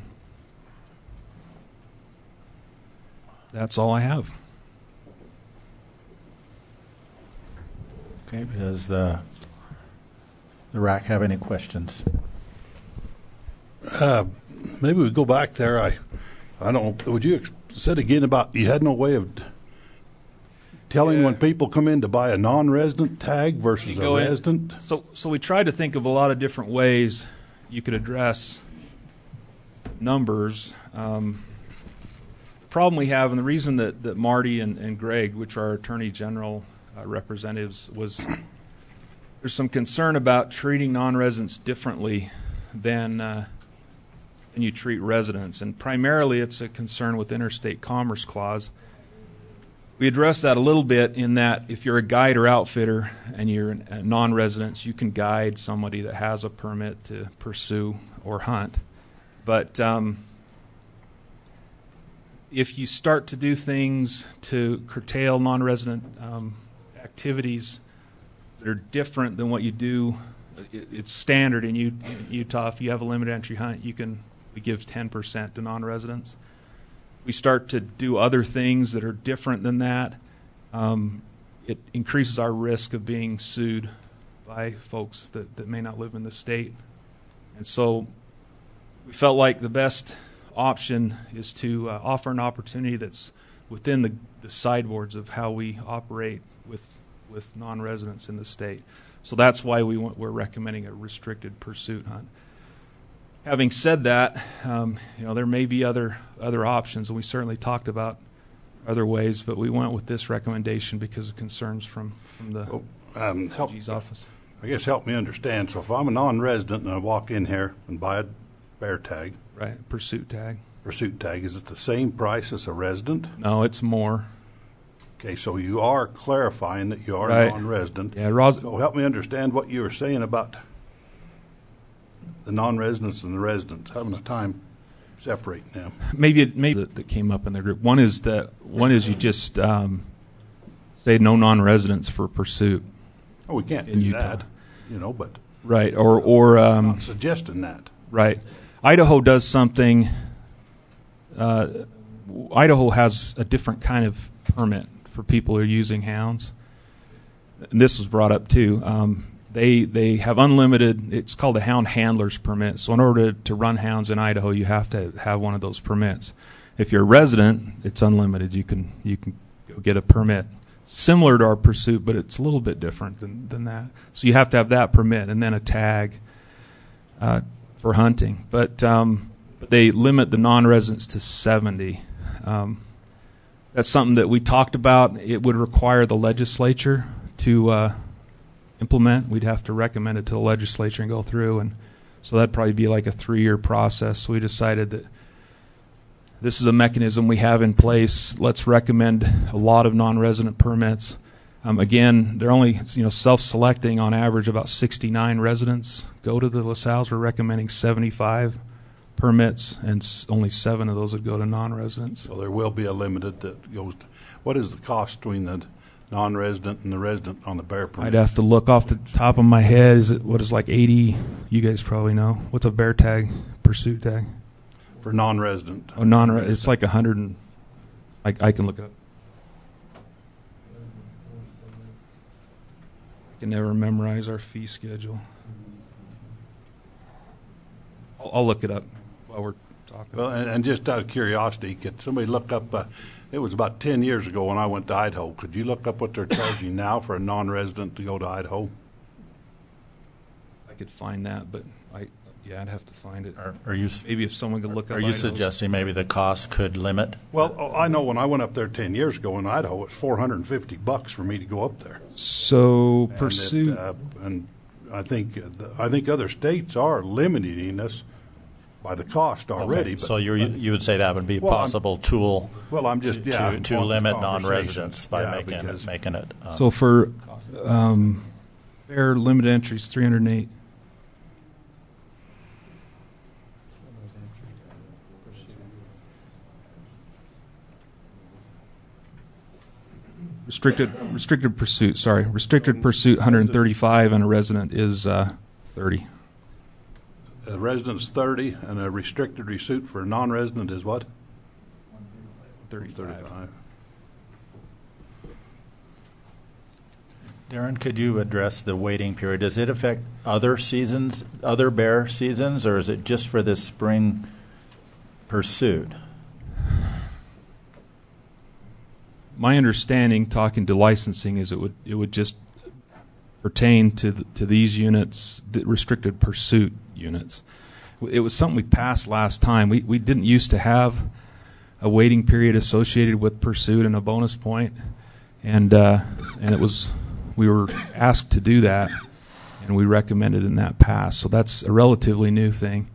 That's all I have. Okay, does the RAC have any questions? Maybe we go back there. I don't know. Would you said again about you had no way of telling when people come in to buy a non-resident tag versus a resident? So we tried to think of a lot of different ways you could address numbers. Problem we have, and the reason that Marty and Greg, which are our Attorney General representatives, was there's some concern about treating non-residents differently than you treat residents, and primarily it's a concern with Interstate Commerce Clause. We address that a little bit in that if you're a guide or outfitter and you're a non-resident, you can guide somebody that has a permit to pursue or hunt. But if you start to do things to curtail non-resident activities that are different than what you do, it's standard in Utah. If you have a limited entry hunt, we give 10% to non-residents. We start to do other things that are different than that, it increases our risk of being sued by folks that may not live in the state. And so we felt like the best option is to offer an opportunity that's within the sideboards of how we operate with non-residents in the state. So that's why we're recommending a restricted pursuit hunt. Having said that, there may be other options, and we certainly talked about other ways, but we went with this recommendation because of concerns from the AG's office. I guess help me understand. So if I'm a non-resident and I walk in here and buy a bear tag, Right, pursuit tag. pursuit tag, is it the same price as a resident? No, it's more. Okay, so you are clarifying that you are Right. non-resident. Yeah, Ros- So help me understand what you were saying about the non-residents and the residents, having a time separating them. maybe that came up in their group. One is you just say no non-residents for pursuit. Oh, we can't In do Utah. that, but Right, or not suggesting that. right. Idaho does something. Idaho has a different kind of permit for people who are using hounds. And this was brought up too. They have unlimited. It's called a hound handler's permit. So in order to run hounds in Idaho, you have to have one of those permits. If you're a resident, it's unlimited. You can go get a permit similar to our pursuit, but it's a little bit different than that. So you have to have that permit and then a tag for hunting. But they limit the non-residents to 70. That's something that we talked about. It would require the legislature to implement. We'd have to recommend it to the legislature and go through, and so that'd probably be like a 3-year process. So we decided that this is a mechanism we have in place. Let's recommend a lot of non-resident permits. Again, they're only self-selecting on average. About 69 residents go to the LaSalle's. We're recommending 75 permits, and only 7 of those would go to non-residents. So there will be a limited that goes to, what is the cost between the non-resident and the resident on the bear permit? I'd have to look off the top of my head. Is it what is like 80? You guys probably know. What's a bear tag, pursuit tag? For non-resident. Oh, it's like 100. And I can look it up. I can never memorize our fee schedule. I'll look it up while we're talking. Well, and just out of curiosity, could somebody look up, it was about 10 years ago when I went to Idaho. Could you look up what they're charging now for a non-resident to go to Idaho? I could find that, but I'd have to find it. Are you Maybe if someone could look up. Are you Idaho's. suggesting maybe the cost could limit? Well, I know when I went up there 10 years ago in Idaho, it was $450 for me to go up there. So And pursuit. and I think other states are limiting us by the cost already. Okay, But, so you would say that would be a Well, possible tool well, I'm just to wanting limit conversations. non-residents by Yeah, making because- it. So for fair limited entries, 308. Restricted pursuit. Sorry, restricted pursuit 135, and a resident is 30. A resident's 30, and a restricted pursuit for a non-resident is what? 35. Darren, could you address the waiting period? Does it affect other seasons, other bear seasons, or is it just for this spring pursuit? My understanding, talking to licensing, is it would just pertain to these units, the restricted pursuit units. It was something we passed last time. We didn't used to have a waiting period associated with pursuit and a bonus point, and it was we were asked to do that, and we recommended in that pass. So that's a relatively new thing.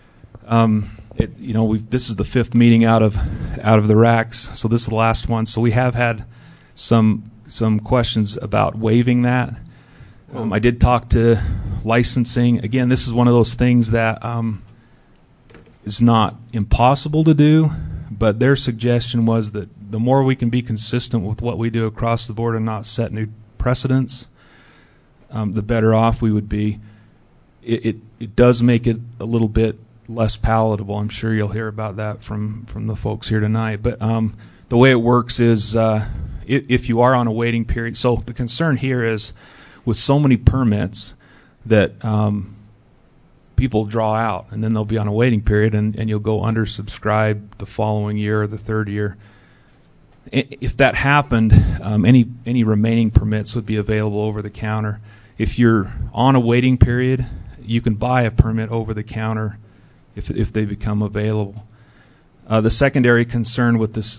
This is the 5th meeting out of the racks, so this is the last one. So we have had some questions about waiving that. I did talk to licensing. Again, this is one of those things that is not impossible to do, but their suggestion was that the more we can be consistent with what we do across the board and not set new precedents, the better off we would be. It does make it a little bit less palatable. I'm sure you'll hear about that from the folks here tonight. But the way it works is if you are on a waiting period, so the concern here is with so many permits that people draw out, and then they'll be on a waiting period, and you'll go undersubscribed the following year or the third year. If that happened, any remaining permits would be available over the counter. If you're on a waiting period, you can buy a permit over the counter if they become available. The secondary concern with this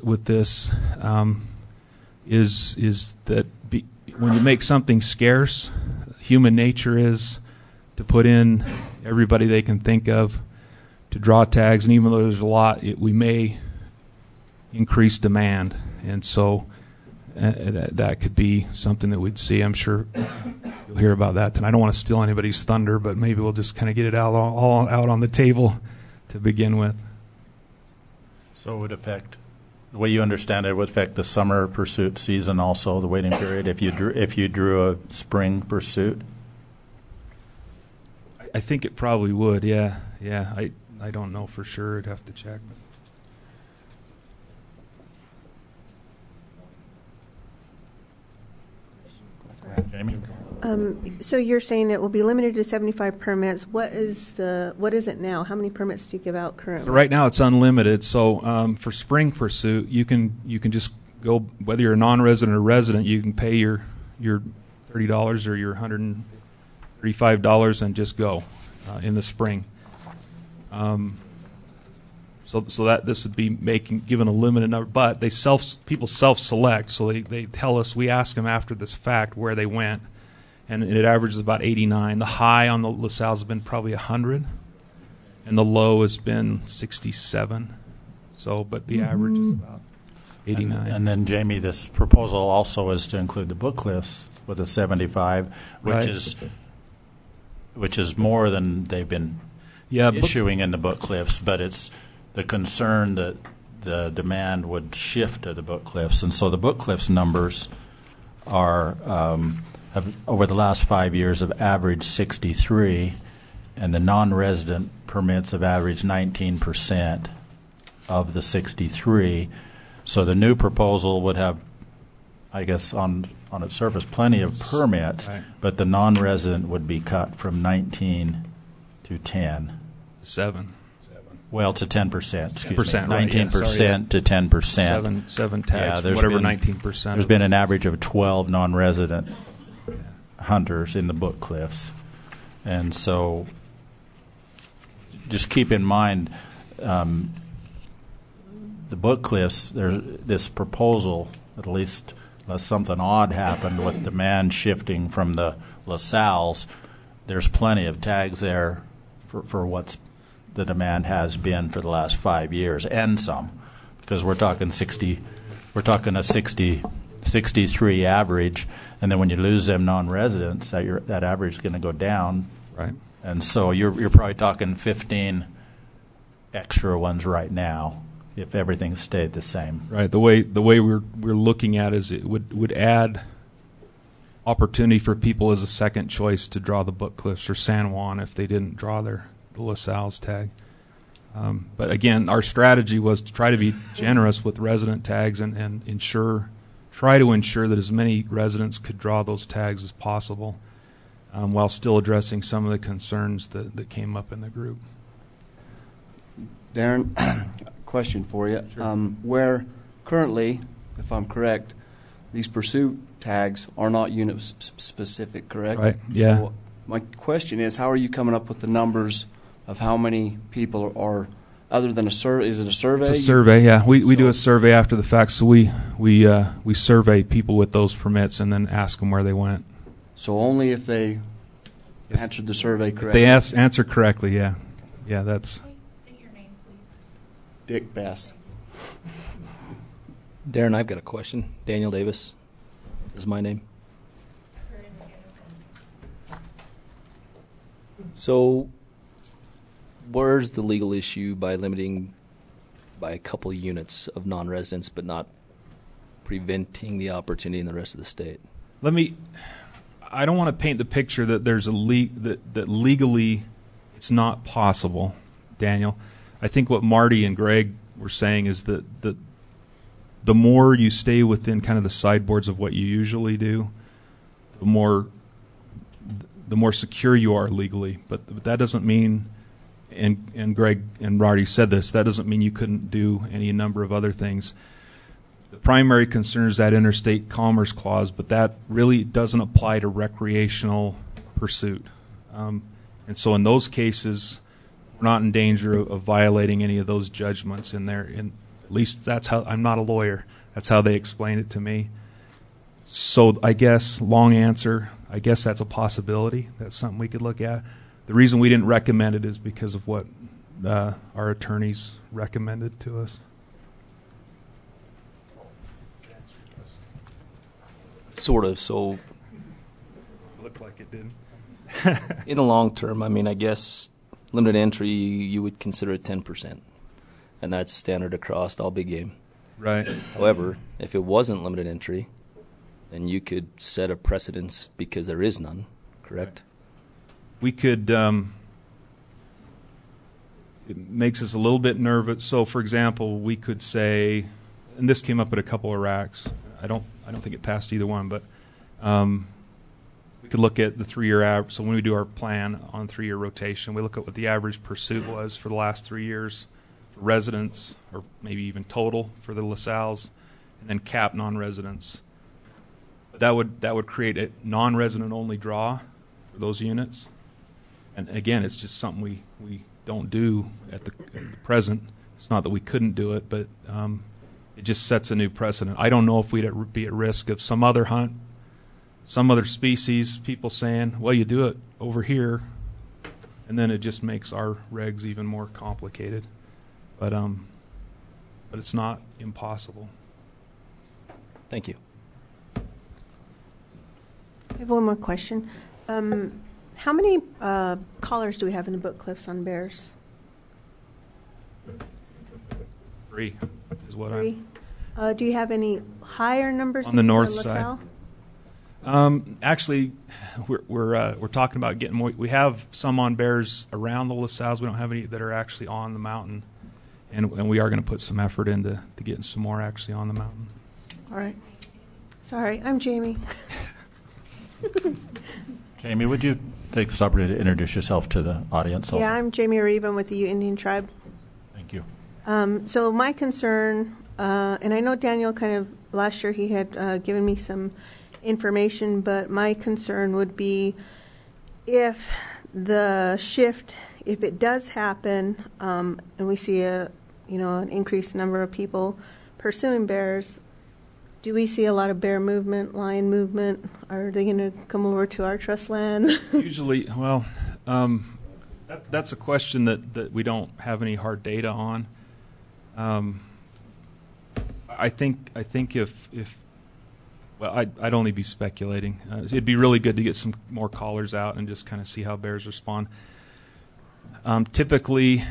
is that when you make something scarce, human nature is to put in everybody they can think of draw tags, and even though there's a lot, we may increase demand, and so that could be something that we'd see. I'm sure you'll hear about that. And I don't want to steal anybody's thunder, but maybe we'll just kind of get it all out on the table to begin with. So it would affect, the way you understand it, it would affect the summer pursuit season also, the waiting period, if you drew a spring pursuit? I think it probably would, yeah. I don't know for sure. I'd have to check. Jamie? So you're saying it will be limited to 75 permits. What is it now? How many permits do you give out currently? So right now it's unlimited. So for spring pursuit, you can just go, whether you're a non-resident or resident, you can pay your $30 or your $135 and just go in the spring. So that this would be given a limited number, but people self-select. So they tell us, we ask them after this fact where they went, and it averages about 89. The high on the LaSalle's has been probably 100, and the low has been 67. So, but the average is about 89. And then, Jamie, this proposal also is to include the Book Cliffs with a 75, which is more than they've been issuing in the Book Cliffs, but it's the concern that the demand would shift to the Book Cliffs. And so the Book Cliffs numbers are, have, over the last 5 years, have averaged 63, and the non-resident permits have averaged 19% of the 63. So the new proposal would have, I guess, on its surface, plenty of permits, right, but the non-resident would be cut from 19 to 10. 7. Well, to 10%. 10%, right, 19% to 10%. Seven tags, there's whatever been, 19%. There's been an average of 12 non-resident hunters in the Book Cliffs. And so just keep in mind the Book Cliffs, this proposal, at least unless something odd happened with demand shifting from the LaSalle's, there's plenty of tags there for what's the demand has been for the last 5 years, and some, because we're talking a 63 average, and then when you lose them non-residents, that average is going to go down, right? And so you're probably talking 15 extra ones right now if everything stayed the same. Right. The way we're looking at is it would add opportunity for people as a second choice to draw the Book Cliffs or San Juan if they didn't draw the LaSalle's tag. But again, our strategy was to try to be generous with resident tags and try to ensure that as many residents could draw those tags as possible, while still addressing some of the concerns that came up in the group. Darren, question for you. Sure. Where currently, if I'm correct, these pursuit tags are not unit specific, correct? Right, yeah. So my question is, how are you coming up with the numbers of how many people are, other than a survey? Is it a survey? It's a survey, yeah. We do a survey after the fact, so we survey people with those permits and then ask them where they went. So only if they answered the survey correctly? If they answer correctly, yeah. Yeah, that's... State your name, please. Dick Bass. Darren, I've got a question. Daniel Davis is my name. So, where's the legal issue by limiting by a couple units of non-residents but not preventing the opportunity in the rest of the state? I don't want to paint the picture that there's that legally it's not possible, Daniel. I think what Marty and Greg were saying is that the more you stay within kind of the sideboards of what you usually do, the more secure you are legally. But that doesn't mean, and Greg and Marty said this, that doesn't mean you couldn't do any number of other things. The primary concern is that interstate commerce clause, but that really doesn't apply to recreational pursuit. And so in those cases, we're not in danger of violating any of those judgments in there. At least that's how, I'm not a lawyer, that's how they explain it to me. So I guess, long answer, I guess that's a possibility. That's something we could look at. The reason we didn't recommend it is because of what our attorneys recommended to us. Sort of. So Looked like it did. in the long term, I mean, I guess limited entry, you would consider it 10%. And that's standard across all big game. Right. However, if it wasn't limited entry, then you could set a precedence because there is none, correct? We could, it makes us a little bit nervous. So, for example, we could say, and this came up at a couple of racks. I don't think it passed either one, but we could look at the 3-year average. So when we do our plan on 3-year rotation, we look at what the average pursuit was for the last 3 years for residents, or maybe even total for the LaSalles, and then cap non-residents. That would create a non-resident only draw for those units. And again, it's just something we don't do at the present. It's not that we couldn't do it, but it just sets a new precedent. I don't know if we'd be at risk of some other hunt, some other species, people saying, well, you do it over here, and then it just makes our regs even more complicated. But it's not impossible. Thank you. I have one more question. How many callers do we have in the Book Cliffs on bears? 3 is what 3. Do you have any higher numbers on the north LaSalle? side? Actually, we're talking about getting more. We have some on bears around the LaSalles. We don't have any that are actually on the mountain, and we are going to put some effort into getting some more actually on the mountain. All right. Sorry, I'm Jamie. Jamie, would you take this opportunity to introduce yourself to the audience also? Yeah, I'm Jamie Reven with the Ute Indian Tribe. Thank you. So my concern, and I know Daniel kind of last year he had given me some information, but my concern would be if the shift, if it does happen, and we see an increased number of people pursuing bears, do we see a lot of bear movement, lion movement? Are they going to come over to our trust land? Usually, well, that's a question that we don't have any hard data on. I think if I'd only be speculating. It'd be really good to get some more callers out and just kind of see how bears respond. Typically,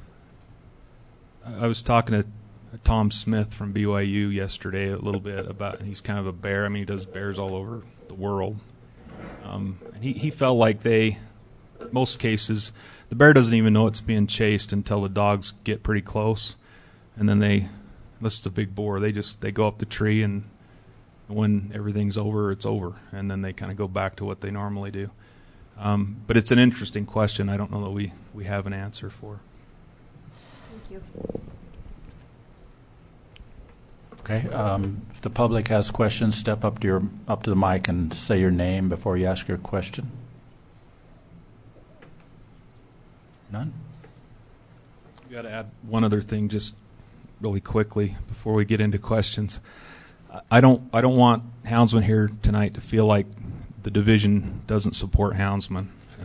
I was talking to Tom Smith from BYU yesterday a little bit about, and he's kind of a bear. I mean, he does bears all over the world. And he felt like most cases, the bear doesn't even know it's being chased until the dogs get pretty close. And then unless it's a big boar, they go up the tree, and when everything's over, it's over. And then they kind of go back to what they normally do. But it's an interesting question. I don't know that we have an answer for. Thank you. Okay. If the public has questions, step up to the mic and say your name before you ask your question. None? We got to add one other thing just really quickly before we get into questions. I don't want houndsmen here tonight to feel like the division doesn't support houndsmen.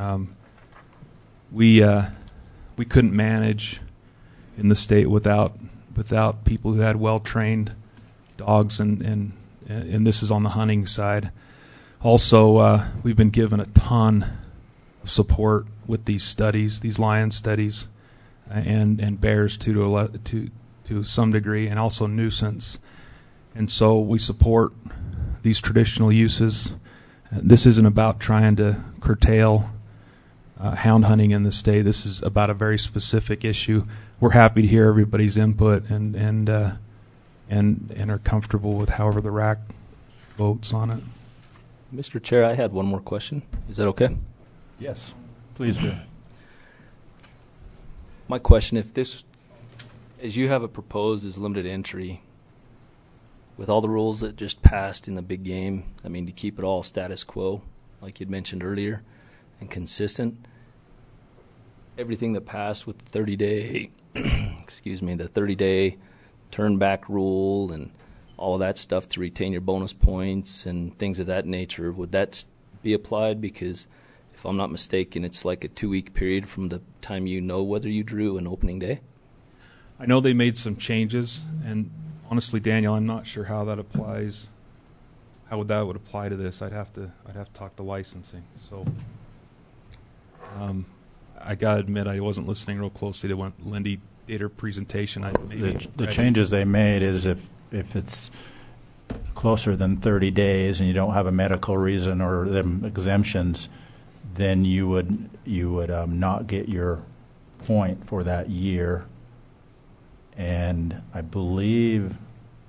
We couldn't manage in the state without people who had well-trained dogs, and this is on the hunting side. Also, we've been given a ton of support with these studies, these lion studies, and bears to some degree, and also nuisance. And so we support these traditional uses. This isn't about trying to curtail hound hunting in the state. This is about a very specific issue. We're happy to hear everybody's input and are comfortable with however the RAC votes on it. Mr. Chair, I had one more question. Is that okay? Yes, please do. My question, if this, as you have it proposed, is limited entry, with all the rules that just passed in the big game, I mean, to keep it all status quo, like you'd mentioned earlier, and consistent, everything that passed with the 30-day, the 30-day turn back rule and all of that stuff to retain your bonus points and things of that nature, would that be applied? Because if I'm not mistaken, it's like a 2-week period from the time you know whether you drew and opening day. I know they made some changes, and honestly, Daniel, I'm not sure how that applies. How would that apply to this? I'd have to talk to licensing. So, I gotta admit, I wasn't listening real closely to when Lindy did her presentation. The changes they made is if it's closer than 30 days and you don't have a medical reason or them exemptions, then you would not get your point for that year. And I believe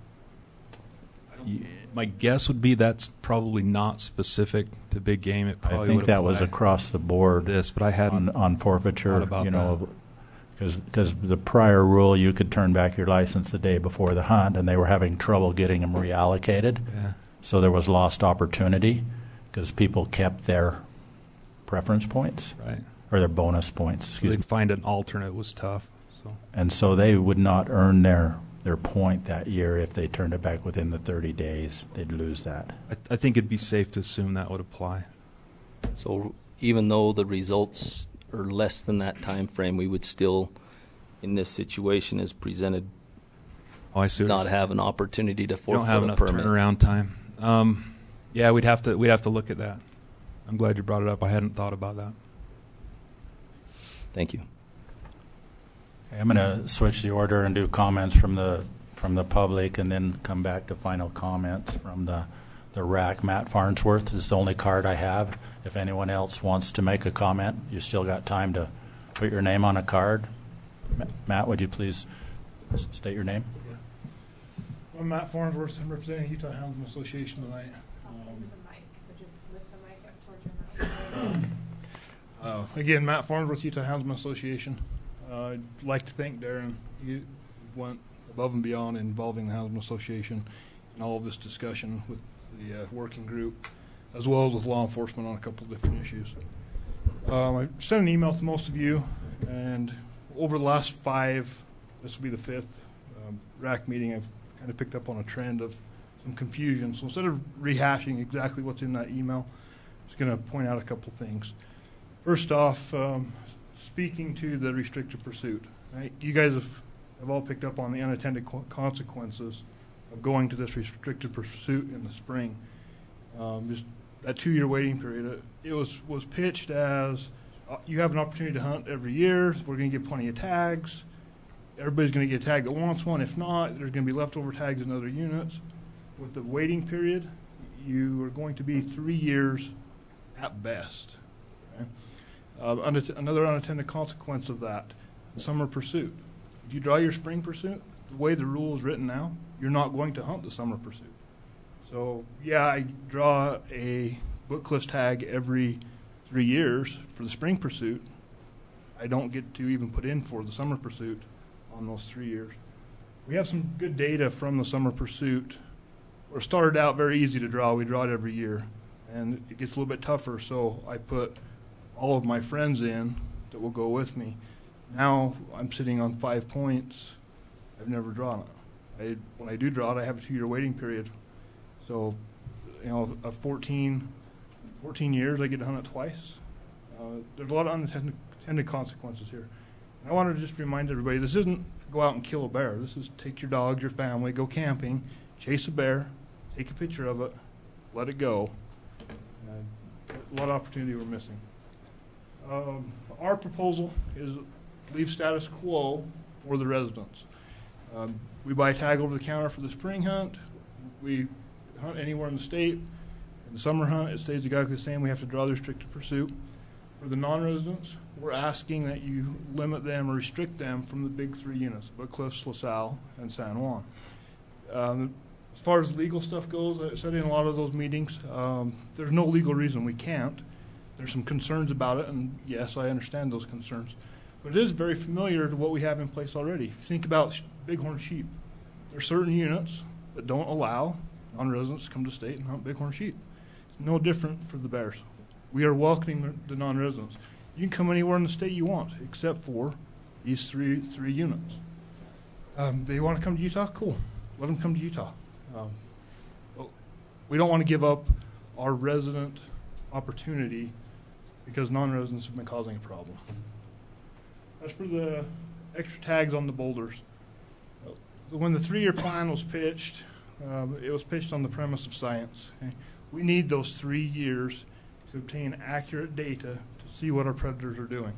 my guess would be that's probably not specific to big game. It probably I think that was across the board. But I hadn't on forfeiture. About because the prior rule you could turn back your license the day before the hunt, and they were having trouble getting them reallocated. Yeah. So there was lost opportunity because people kept their preference points, right, or their bonus points. So they'd find an alternate was tough. And so they would not earn their point that year if they turned it back within the 30 days. They'd lose that. I think it'd be safe to assume that would apply. So even though the results are less than that time frame, we would still, in this situation as presented, not have an opportunity to forfeit a permit. Don't have enough turnaround time. Yeah, we'd have to look at that. I'm glad you brought it up. I hadn't thought about that. Thank you. Okay, I'm going to switch the order and do comments from the public, and then come back to final comments from the RAC. Matt Farnsworth is the only card I have. If anyone else wants to make a comment, you still got time to put your name on a card. Matt, would you please state your name? Yeah. I'm Matt Farnsworth. I'm representing Utah Houndsman Association tonight. Again, Matt Farnsworth, Utah Houndsman Association. I'd like to thank Darren. He went above and beyond involving the Houndsman Association in all of this discussion with the working group, as well as with law enforcement on a couple of different issues. I sent an email to most of you, and over the last 5, this will be the 5th RAC meeting, I've kind of picked up on a trend of some confusion. So instead of rehashing exactly what's in that email, I'm just going to point out a couple things. First off, speaking to the restricted pursuit, right? You guys have all picked up on the unintended consequences of going to this restricted pursuit in the spring. Just that 2-year waiting period, it was pitched as you have an opportunity to hunt every year. We're going to give plenty of tags. Everybody's going to get a tag that wants one. If not, there's going to be leftover tags in other units. With the waiting period, you are going to be 3 years at best. Okay? Another unintended consequence of that, summer pursuit. If you draw your spring pursuit, the way the rule is written now, you're not going to hunt the summer pursuit. So, yeah, I draw a Book Cliffs tag every 3 years for the spring pursuit. I don't get to even put in for the summer pursuit on those 3 years. We have some good data from the summer pursuit. It started out very easy to draw. We draw it every year, and it gets a little bit tougher, so I put all of my friends in that will go with me. Now I'm sitting on 5 points. I've never drawn it. When I do draw it, I have a 2-year waiting period. So, you know, 14 years, I get to hunt it twice. There's a lot of unintended consequences here. I wanted to just remind everybody, this isn't go out and kill a bear. This is take your dogs, your family, go camping, chase a bear, take a picture of it, let it go. A lot of opportunity we're missing. Our proposal is leave status quo for the residents. We buy a tag over the counter for the spring hunt. We hunt anywhere in the state. In the summer hunt, it stays exactly the same. We have to draw the restricted pursuit. For the non-residents, we're asking that you limit them or restrict them from the big 3 units, Book Cliffs, LaSalle, and San Juan. As far as legal stuff goes, I said in a lot of those meetings, there's no legal reason we can't. There's some concerns about it, and yes, I understand those concerns. But it is very familiar to what we have in place already. If you think about bighorn sheep, there are certain units that don't allow non-residents to come to state and hunt bighorn sheep. It's no different for the bears. We are welcoming the non-residents. You can come anywhere in the state you want, except for these three units. They want to come to Utah? Cool. Let them come to Utah. We don't want to give up our resident opportunity because non-residents have been causing a problem. As for the extra tags on the boulders, when the 3-year plan was pitched, it was pitched on the premise of science. Okay? We need those 3 years to obtain accurate data to see what our predators are doing.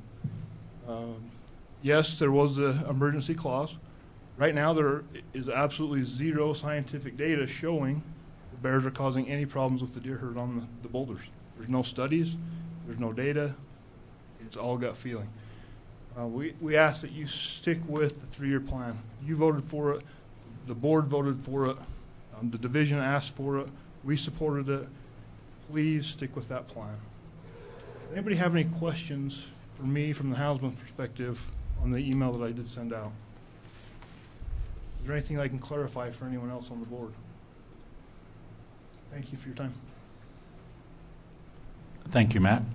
Yes, there was an emergency clause. Right now, there is absolutely zero scientific data showing the bears are causing any problems with the deer herd on the boulders. There's no studies. There's no data. It's all gut feeling. We ask that you stick with the 3-year plan. You voted for it. The board voted for it. The division asked for it. We supported it. Please stick with that plan. Anybody have any questions for me from the houndsman perspective on the email that I did send out? Is there anything I can clarify for anyone else on the board? Thank you for your time. Thank you, Matt.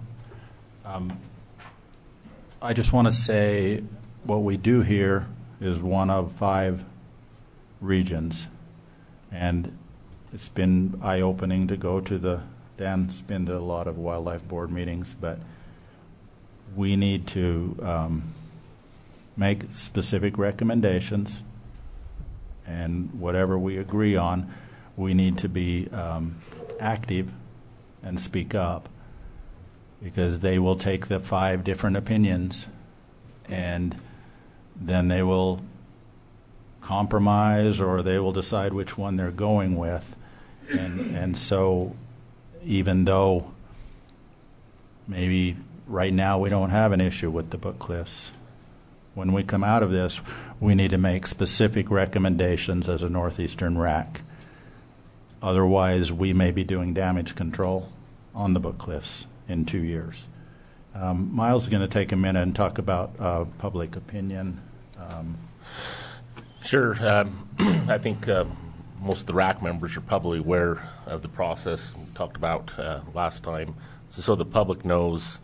I just want to say what we do here is one of 5 regions, and it's been eye-opening to go to Dan's been to a lot of wildlife board meetings, but we need to make specific recommendations, and whatever we agree on, we need to be active and speak up, because they will take the 5 different opinions and then they will compromise, or they will decide which one they're going with. And so even though maybe right now we don't have an issue with the Book Cliffs, when we come out of this, we need to make specific recommendations as a Northeastern RAC. Otherwise, we may be doing damage control on the Book Cliffs in 2 years. Miles is going to take a minute and talk about public opinion. Sure. I think most of the RAC members are probably aware of the process we talked about last time. So the public knows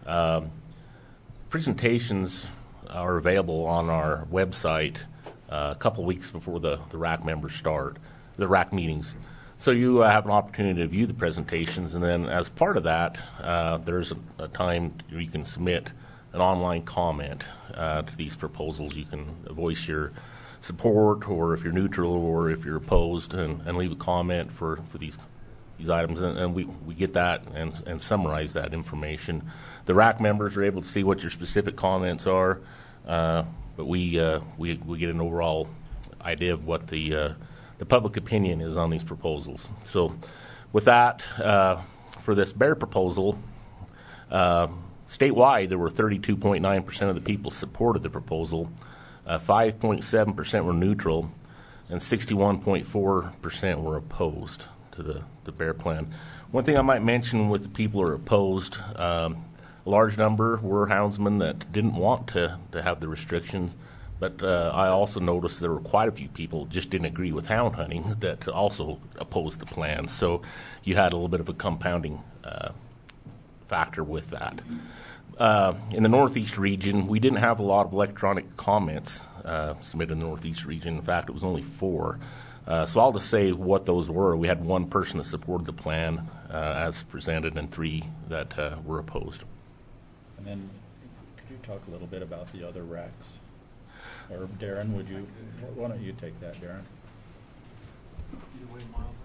presentations are available on our website a couple weeks before the RAC members start, the RAC meetings. So you have an opportunity to view the presentations, and then as part of that, there's a time you can submit an online comment to these proposals. You can voice your support, or if you're neutral, or if you're opposed, and leave a comment for these items, and we get that and summarize that information. The RAC members are able to see what your specific comments are, but we get an overall idea of what the public opinion is on these proposals. So with that, for this bear proposal, statewide there were 32.9% of the people supported the proposal, 5.7% were neutral, and 61.4% were opposed to the bear plan. One thing I might mention with the people who are opposed, a large number were houndsmen that didn't want to have the restrictions. But I also noticed there were quite a few people just didn't agree with hound hunting that also opposed the plan. So you had a little bit of a compounding factor with that. In the Northeast region, we didn't have a lot of electronic comments submitted in the Northeast region. In fact, it was only 4. So I'll just say what those were. We had 1 person that supported the plan as presented, and 3 that were opposed. And then could you talk a little bit about the other RACs? Or Darren, why don't you take that, Darren? Either way, Miles,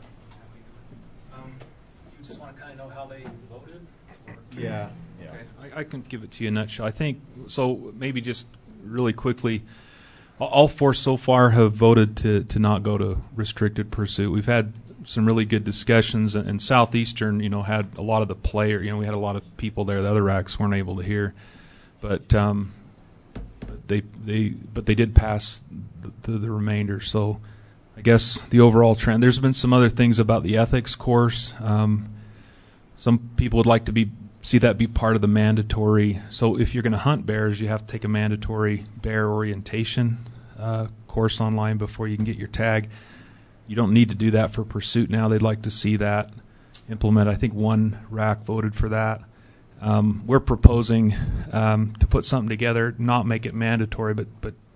you just want to kind of know how they voted? Yeah. Okay. I can give it to you in a nutshell. I think, so maybe just really quickly, all 4 so far have voted to not go to restricted pursuit. We've had some really good discussions, and Southeastern, had a lot of the player, we had a lot of people there the other RACs weren't able to hear. But they did pass the remainder. So I guess the overall trend, there's been some other things about the ethics course. Some people would like to see that be part of the mandatory. So if you're going to hunt bears, you have to take a mandatory bear orientation course online before you can get your tag. You don't need to do that for pursuit now. They'd like to see that implemented. I think 1 RAC voted for that. We're proposing to put something together, not make it mandatory, but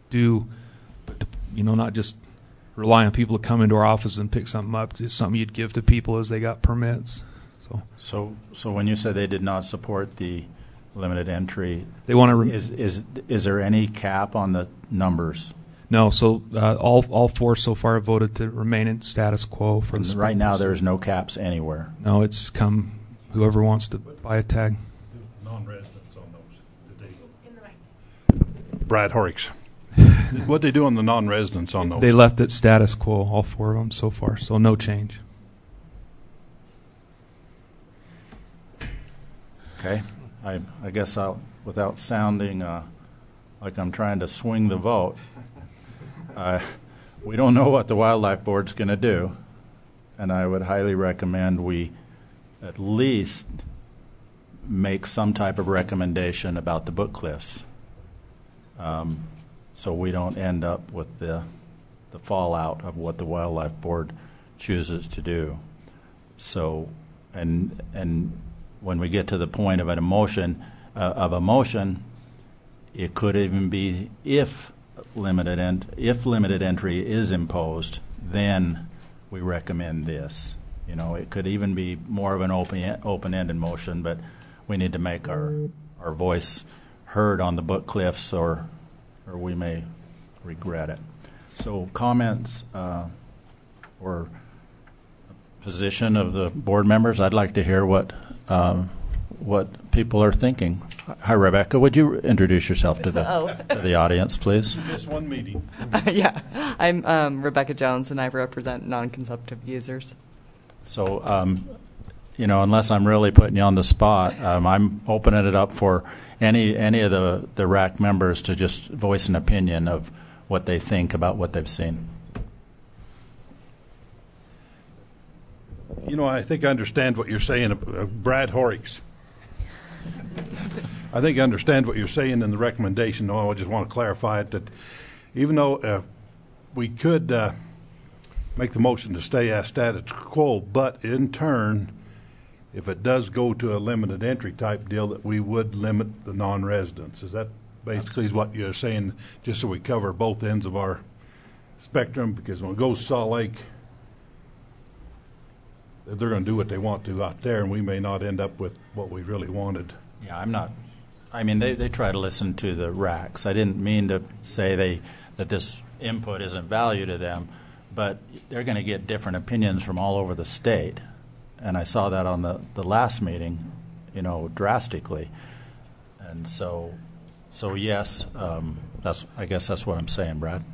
not just rely on people to come into our office and pick something up. It's something you'd give to people as they got permits. So when you said they did not support the limited entry. They want to. Is there any cap on the numbers? No, so all four so far have voted to remain in status quo for the Right now, pursuit. there's no caps anywhere. No, it's come whoever wants to buy a tag. Non-residents on those. Did they Brad Horricks. What they do on the non-residents on those? They left it status quo, all four of them so far, so no change. Okay. I guess without sounding like I'm trying to swing the vote, we don't know what the Wildlife Board's going to do, and I would highly recommend we at least make some type of recommendation about the Book Cliffs, so we don't end up with the fallout of what the Wildlife Board chooses to do. So, and when we get to the point of a motion, it could even be if limited entry is imposed, then we recommend this. You know, it could even be more of an open-ended motion, but we need to make our voice heard on the Book Cliffs, or we may regret it. So, comments or position of the board members. I'd like to hear what people are thinking. Hi, Rebecca. Would you introduce yourself to the audience, please? Just one meeting. Yeah, I'm Rebecca Jones, and I represent non-consumptive users. So, unless I'm really putting you on the spot, I'm opening it up for any of the RAC members to just voice an opinion of what they think about what they've seen. You know, I think I understand what you're saying, Brad Horricks. I think I understand what you're saying in the recommendation. No, I just want to clarify it that even though we could make the motion to stay as status quo, but in turn, if it does go to a limited entry type deal, that we would limit the non-residents. Is that basically what you're saying, just so we cover both ends of our spectrum? Because when it goes to Salt Lake, they're going to do what they want to out there, and we may not end up with what we really wanted. Yeah, they try to listen to the RACs. I didn't mean to say that this input isn't value to them, but they're going to get different opinions from all over the state. And I saw that on the last meeting, drastically. And so yes, I guess that's what I'm saying, Brad.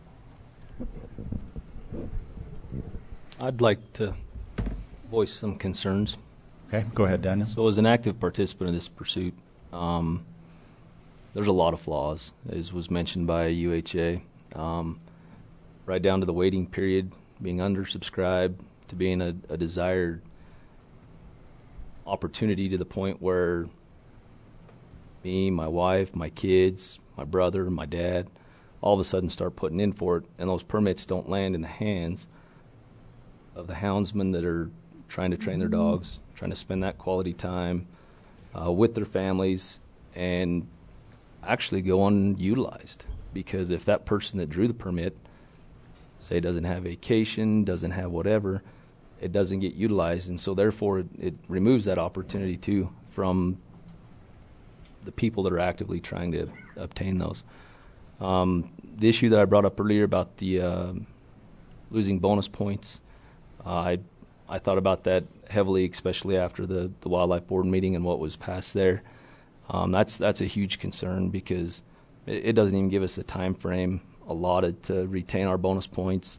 I'd like to voice some concerns. Okay, go ahead, Daniel. So as an active participant in this pursuit, there's a lot of flaws, as was mentioned by UHA, right down to the waiting period, being undersubscribed, to being a desired opportunity to the point where me, my wife, my kids, my brother, my dad, all of a sudden start putting in for it, and those permits don't land in the hands of the houndsmen that are trying to train their dogs, trying to spend that quality time with their families, and actually go unutilized. Because if that person that drew the permit, say, doesn't have vacation, doesn't have whatever, it doesn't get utilized, and so therefore it removes that opportunity too from the people that are actively trying to obtain those. The issue that I brought up earlier about the losing bonus points, I thought about that heavily, especially after the Wildlife Board meeting and what was passed there. That's a huge concern because it doesn't even give us the time frame allotted to retain our bonus points,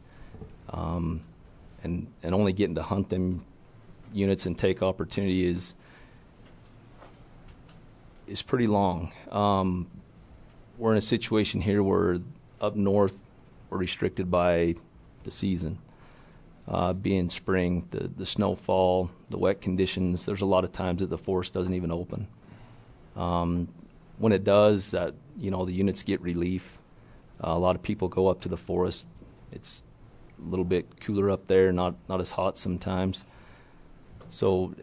and only getting to hunt them units and take opportunity is pretty long. We're in a situation here where up north we're restricted by the season. Being spring, the snowfall, the wet conditions, there's a lot of times that the forest doesn't even open. When it does, the units get relief. A lot of people go up to the forest. It's a little bit cooler up there, not as hot sometimes. So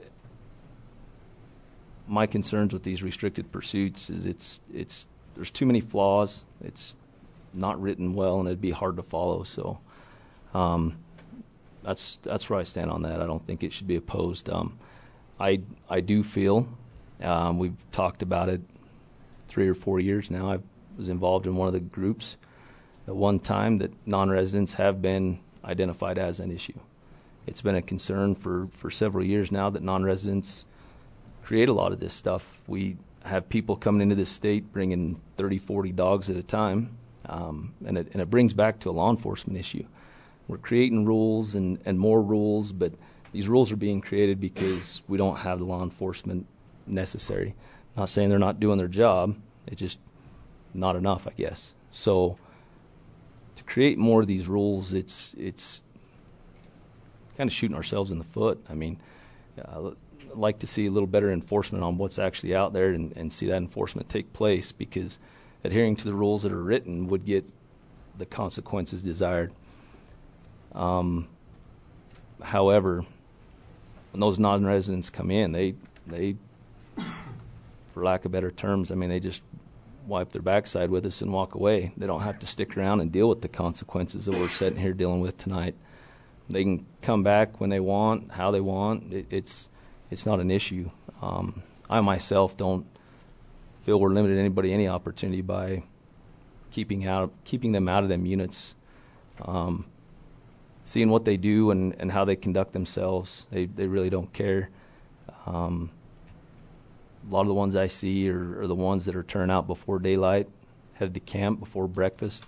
my concerns with these restricted pursuits is there's too many flaws. It's not written well, and it'd be hard to follow. So that's where I stand on that. I don't think it should be opposed. I do feel We've talked about it 3 or 4 years now. I was involved in one of the groups at one time that non-residents have been identified as an issue. It's been a concern for several years now that non-residents create a lot of this stuff. We have people coming into this state bringing 30, 40 dogs at a time, and it brings back to a law enforcement issue. We're creating rules and more rules, but these rules are being created because we don't have the law enforcement necessary. Not saying they're not doing their job, it's just not enough, I guess. So to create more of these rules, it's kind of shooting ourselves in the foot. I mean, I'd like to see a little better enforcement on what's actually out there and see that enforcement take place, because adhering to the rules that are written would get the consequences desired. However, when those non-residents come in, they, for lack of better terms, I mean, they just wipe their backside with us and walk away. They don't have to stick around and deal with the consequences that we're sitting here dealing with tonight. They can come back when they want, how they want. It's not an issue. I myself don't feel we're limiting anybody any opportunity by keeping them out of them units. Seeing what they do and how they conduct themselves, they really don't care. A lot of the ones I see are the ones that are turning out before daylight, headed to camp before breakfast,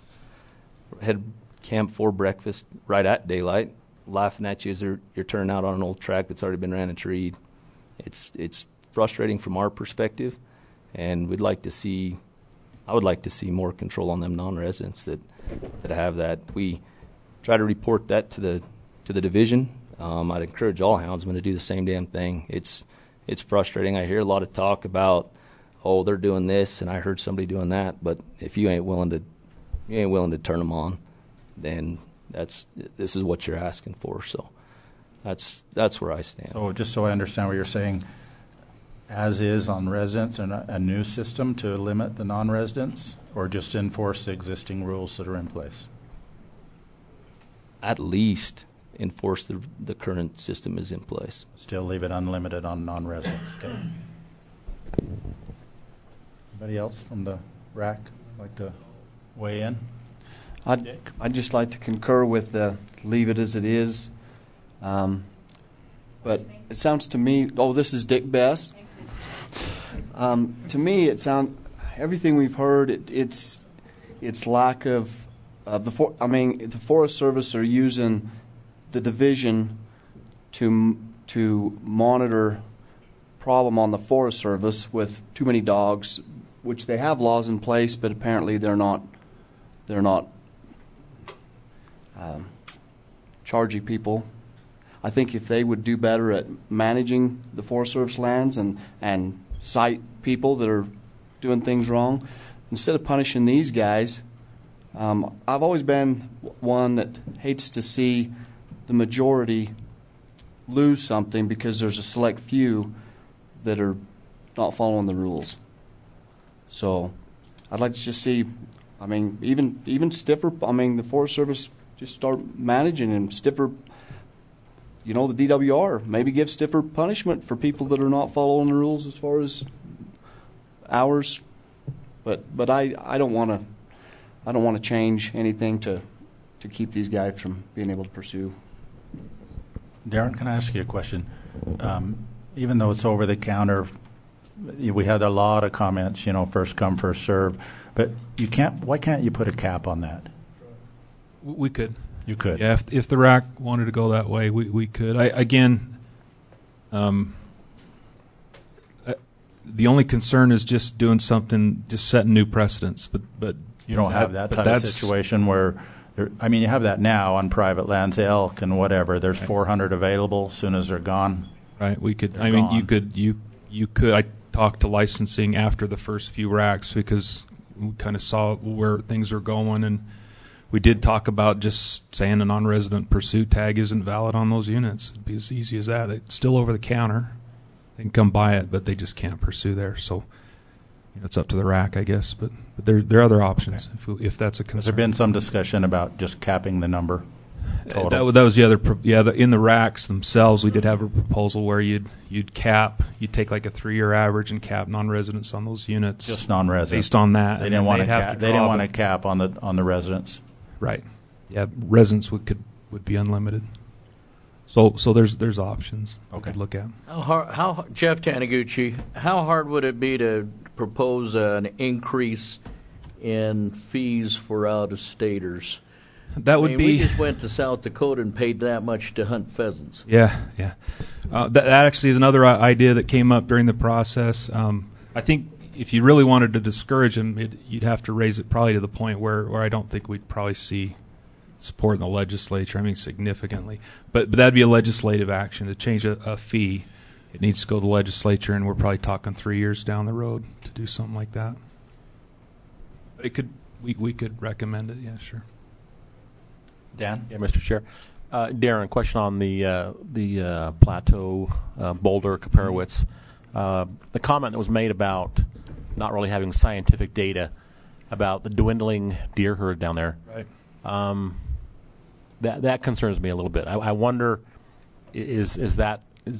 right at daylight, laughing at you as you're turning out on an old track that's already been ran and treed. It's frustrating from our perspective, and I would like to see more control on them non-residents that have that. We try to report that to the division. I'd encourage all houndsmen to do the same damn thing. It's frustrating. I hear a lot of talk about, oh, they're doing this, and I heard somebody doing that. But if you ain't willing to turn them on, then this is what you're asking for. So that's where I stand. So just so I understand what you're saying, as is on residents, and a new system to limit the non-residents, or just enforce the existing rules that are in place? At least enforce the current system is in place. Still leave it unlimited on non-residents. Okay. Anybody else from the RAC like to weigh in? I'd just like to concur with leave it as it is. But it sounds to me, this is Dick Bess. To me, it sounds, everything we've heard, it's lack of the Forest Service are using the division to monitor problem on the Forest Service with too many dogs, which they have laws in place, but apparently they're not charging people. I think if they would do better at managing the Forest Service lands and cite people that are doing things wrong, instead of punishing these guys, I've always been one that hates to see the majority lose something because there's a select few that are not following the rules. So I'd like to just see, even stiffer, the Forest Service just start managing and stiffer, the DWR, maybe give stiffer punishment for people that are not following the rules as far as hours. But I don't want to change anything to keep these guys from being able to pursue. Darren, can I ask you a question? Even though it's over the counter, we had a lot of comments, first come, first serve. But why can't you put a cap on that? We could. You could. Yeah, if the RAC wanted to go that way, we could. The only concern is just doing something, just setting new precedents. But you don't have that type of situation where, you have that now on private lands, elk and whatever. There's 400 available. As soon as they're gone, right? We could. Gone. You could. I talked to licensing after the first few racks because we kind of saw where things were going, and we did talk about just saying a non-resident pursuit tag isn't valid on those units. It'd be as easy as that. It's still over the counter. They can come buy it, but they just can't pursue there. So it's up to the RAC, I guess. But there are other options if that's a concern. Has there been some discussion about just capping the number? total. That was the other. In the racks themselves, we did have a proposal where you'd take like a 3-year average and cap non-residents on those units. Just non-residents. Based on that, They didn't want to cap. They didn't want to cap on the residents. Right. Yeah, residents would be unlimited. So there's options we could look at. How Jeff Taniguchi, how hard would it be to propose an increase in fees for out-of-staters? That would be. We just went to South Dakota and paid that much to hunt pheasants. Yeah. That actually is another idea that came up during the process. I think if you really wanted to discourage them, you'd have to raise it probably to the point where I don't think we'd probably see support in the legislature. I mean, significantly. But that'd be a legislative action to change a fee. It needs to go to the legislature, and we're probably talking 3 years down the road to do something like that. But we could recommend it. Yeah, sure. Dan? Yeah, Mr. Chair. Darren, question on the Plateau, Boulder, Kaparowitz. The comment that was made about not really having scientific data about the dwindling deer herd down there. Right. That concerns me a little bit. I wonder, is there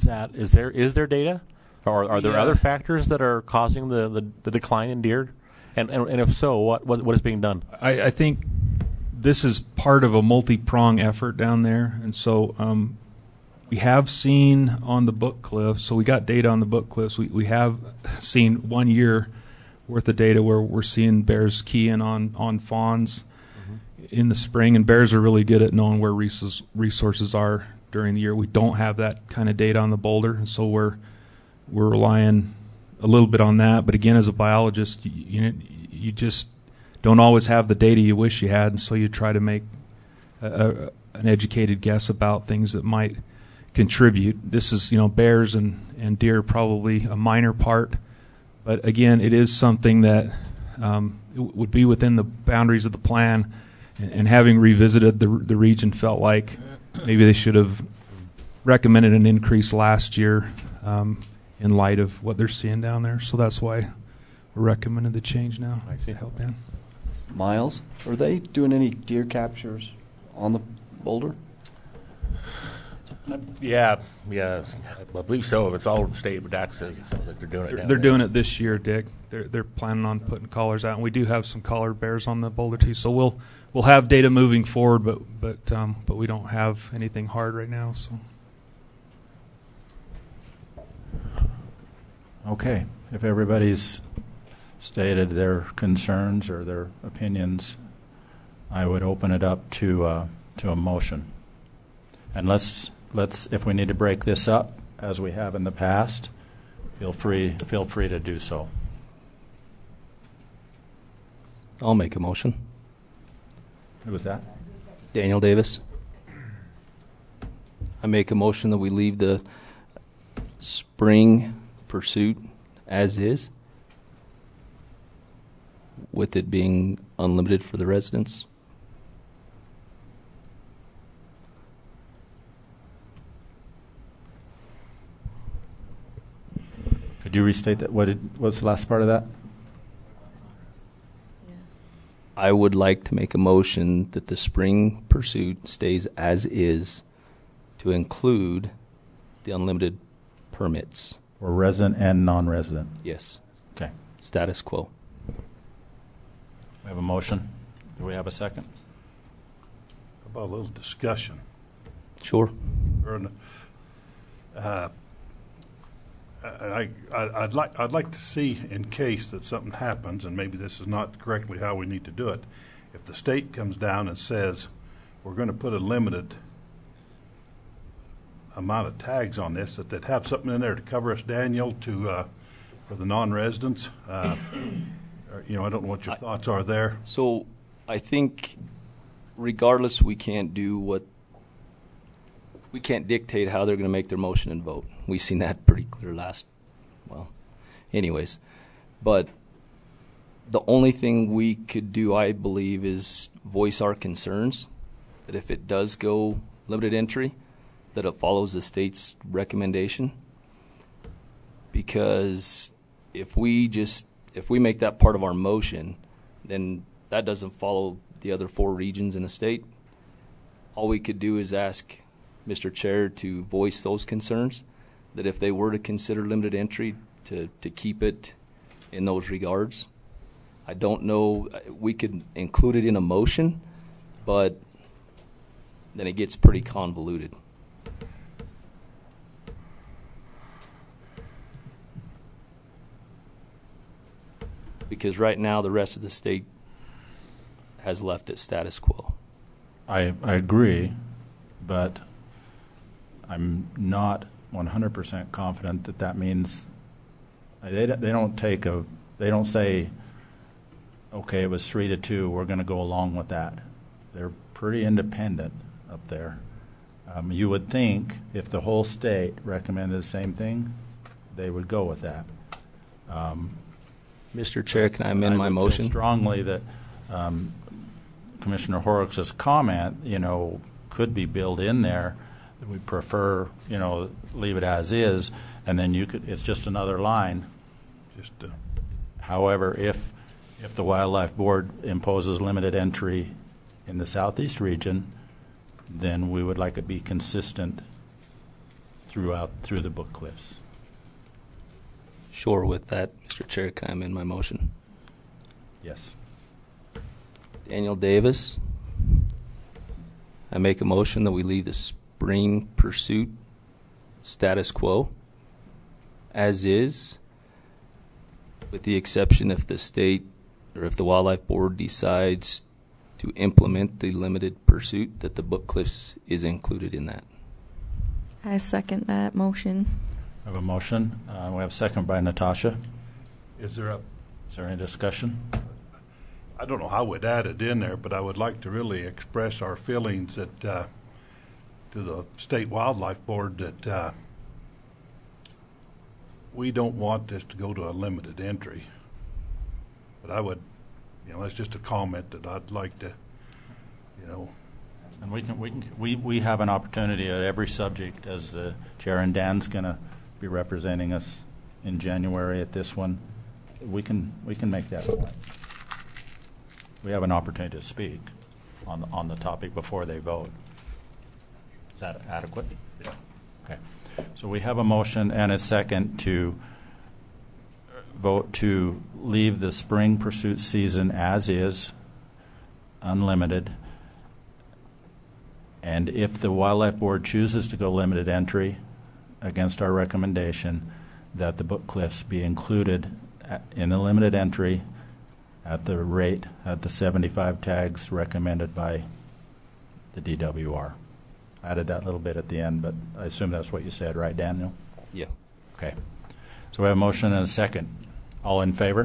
data, or are there other factors that are causing the decline in deer? And if so, what is being done? I think this is part of a multi-prong effort down there, and so we have seen on the Book Cliff. So we got data on the Book Cliffs. We have seen 1 year worth of data where we're seeing bears key in on fawns in the spring, and bears are really good at knowing where resources are during the year. We don't have that kind of data on the Boulder, and so we're relying a little bit on that. But again, as a biologist, you just don't always have the data you wish you had, and so you try to make an educated guess about things that might contribute. This is, bears and deer probably a minor part, but again, it is something that it would be within the boundaries of the plan. And having revisited the region, felt like maybe they should have recommended an increase last year in light of what they're seeing down there. So that's why we're recommending the change now. I see. Help Dan. Miles, are they doing any deer captures on the Boulder? Yeah, I believe so. It's all over the state, but Dak says it sounds like they're doing it. They're doing it this year, Dick. They're planning on putting collars out, and we do have some collared bears on the Boulder too. So we'll have data moving forward, but we don't have anything hard right now. So. Okay. If everybody's stated their concerns or their opinions, I would open it up to a motion. And let's if we need to break this up as we have in the past, feel free to do so. I'll make a motion. Who was that? Daniel Davis. I make a motion that we leave the spring pursuit as is, with it being unlimited for the residents. Could you restate that? What's the last part of that? I would like to make a motion that the spring pursuit stays as is, to include the unlimited permits. For resident and non-resident? Yes. Okay. Status quo. We have a motion. Do we have a second? How about a little discussion? Sure. I'd like to see, in case that something happens, and maybe this is not correctly how we need to do it, if the state comes down and says we're going to put a limited amount of tags on this, that they'd have something in there to cover us, Daniel, for the non-residents. I don't know what your thoughts are there. So I think regardless, we can't dictate how they're going to make their motion and vote. We've seen that pretty clear anyways. But the only thing we could do, I believe, is voice our concerns that if it does go limited entry, that it follows the state's recommendation. Because if we make that part of our motion, then that doesn't follow the other 4 regions in the state. all we could do is ask Mr. Chair to voice those concerns, that if they were to consider limited entry, to keep it in those regards. I don't know, we could include it in a motion, but then it gets pretty convoluted. Because right now the rest of the state has left it status quo. I agree, but I'm not 100% confident that that means they don't say, okay, it was 3-2, we're going to go along with that. They're pretty independent up there. You would think if the whole state recommended the same thing, they would go with that. Mr. Chair, can I amend my motion? Feel strongly that Commissioner Horrocks' comment, could be built in there. That we prefer, leave it as is, and then it's just another line. However, if the Wildlife Board imposes limited entry in the southeast region, then we would like it be consistent through the Book Cliffs. Sure, with that, Mr. Chair, can I amend my motion? Yes. Daniel Davis, I make a motion that we leave the spring pursuit status quo as is, with the exception if the state or if the Wildlife Board decides to implement the limited pursuit, that the Book Cliffs is included in that. I second that motion. I have a motion. We have a second by Natasha. Is there any discussion? I don't know how we'd add it in there, but I would like to really express our feelings that to the State Wildlife Board that we don't want this to go to a limited entry. But I would, that's just a comment that I'd like to, And we have an opportunity at every subject, as the chair, and Dan's going to be representing us in January at this one. We can make that point. We have an opportunity to speak on the topic before they vote. Is that adequate? Yeah. Okay. So we have a motion and a second to vote to leave the spring pursuit season as is, unlimited. And if the Wildlife Board chooses to go limited entry against our recommendation, that the Book Cliffs be included in the limited entry at the rate, at the 75 tags recommended by the DWR. I added that little bit at the end, but I assume that's what you said, right, Daniel? Yeah. Okay. So we have a motion and a second. All in favor?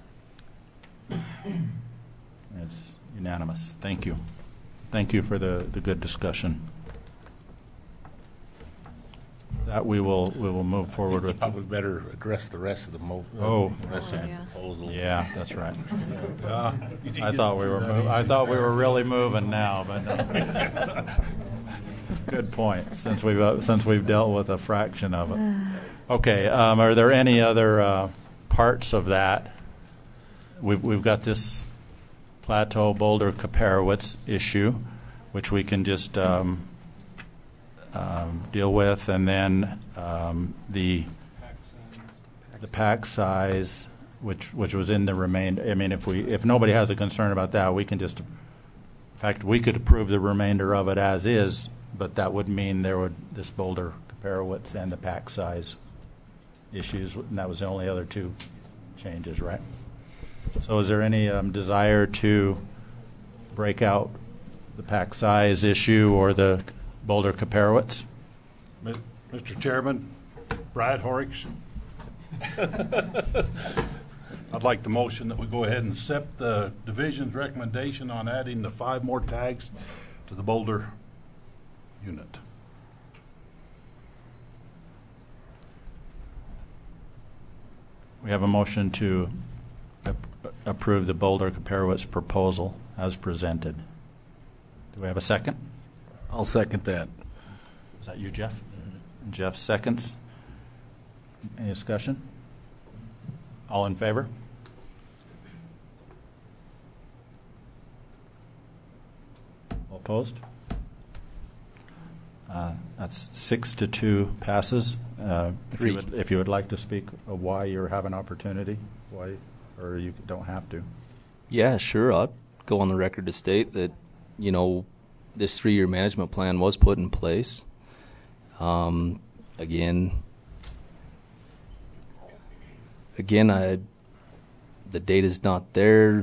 It's unanimous. Thank you. Thank you for the good discussion. That we will move forward with. Probably better address the rest of the proposal. Yeah, that's right. I thought we were really moving now, but good point. Since we've dealt with a fraction of it. Okay. Are there any other parts of that? We've got this Plateau Boulder Kaparowitz issue, which we can just deal with, and then the pack size, which was in the remainder. I mean, if nobody has a concern about that, we can just. In fact, we could approve the remainder of it as is, but that would mean this Boulder Kaparowitz and the pack size issues, and that was the only other two changes, right? So is there any desire to break out the pack size issue or the Boulder Kaparowitz? Mr. Chairman, Brad Horrocks. I'd like to motion that we go ahead and accept the division's recommendation on adding the 5 more tags to the Boulder unit. We have a motion to approve the Boulder Kaparowitz proposal as presented. Do we have a second? I'll second that. Is that you, Jeff? Mm-hmm. Jeff seconds. Any discussion? All in favor? All opposed? That's 6-2 passes. If you would like to speak of why you have an opportunity, why, or you don't have to. Yeah, sure. I'll go on the record to state that, this 3-year management plan was put in place. Again, the data's not there.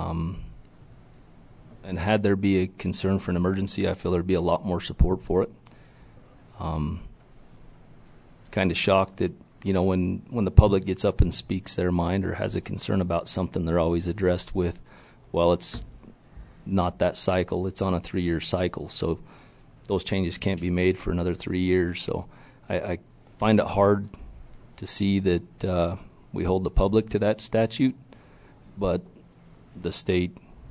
And had there be a concern for an emergency, I feel there'd be a lot more support for it. Kind of shocked that, when the public gets up and speaks their mind or has a concern about something, they're always addressed with, well, it's not that cycle. It's on a 3-year cycle. So those changes can't be made for another 3 years. So I find it hard to see that we hold the public to that statute, but the state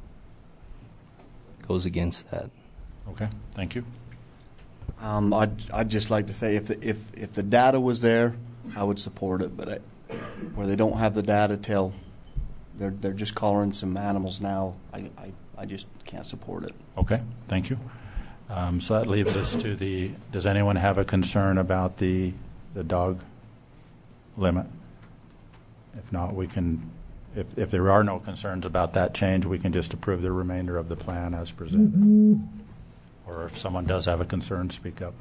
goes against that. Okay, thank you. I'd just like to say if the data was there, I would support it. But where they don't have the data till they're just collaring some animals now, I just can't support it. Okay, thank you. So that leaves us to does anyone have a concern about the dog limit? If not, we can, if there are no concerns about that change, we can just approve the remainder of the plan as presented. Mm-hmm. Or if someone does have a concern, speak up.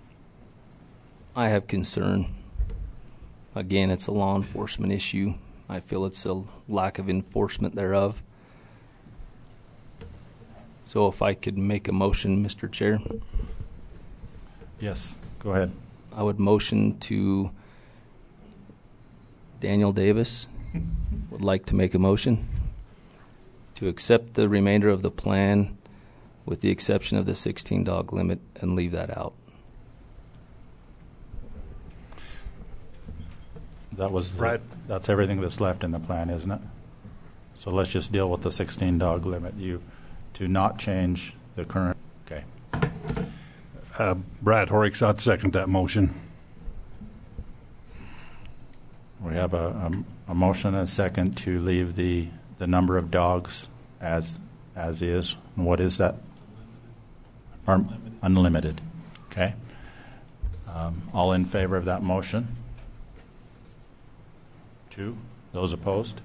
I have concern. Again, it's a law enforcement issue. I feel it's a lack of enforcement thereof. So if I could make a motion, Mr. Chair. Yes, go ahead. I would motion to Daniel Davis would like to make a motion to accept the remainder of the plan with the exception of the 16-dog limit and leave that out. That's everything that's left in the plan, isn't it? So let's just deal with the 16-dog limit. You do not change the current. Okay. Brad Horricks, I'd second that motion. We have a motion and a second to leave the number of dogs as is. And what is that? Unlimited. Okay. All in favor of that motion? 2. Those opposed?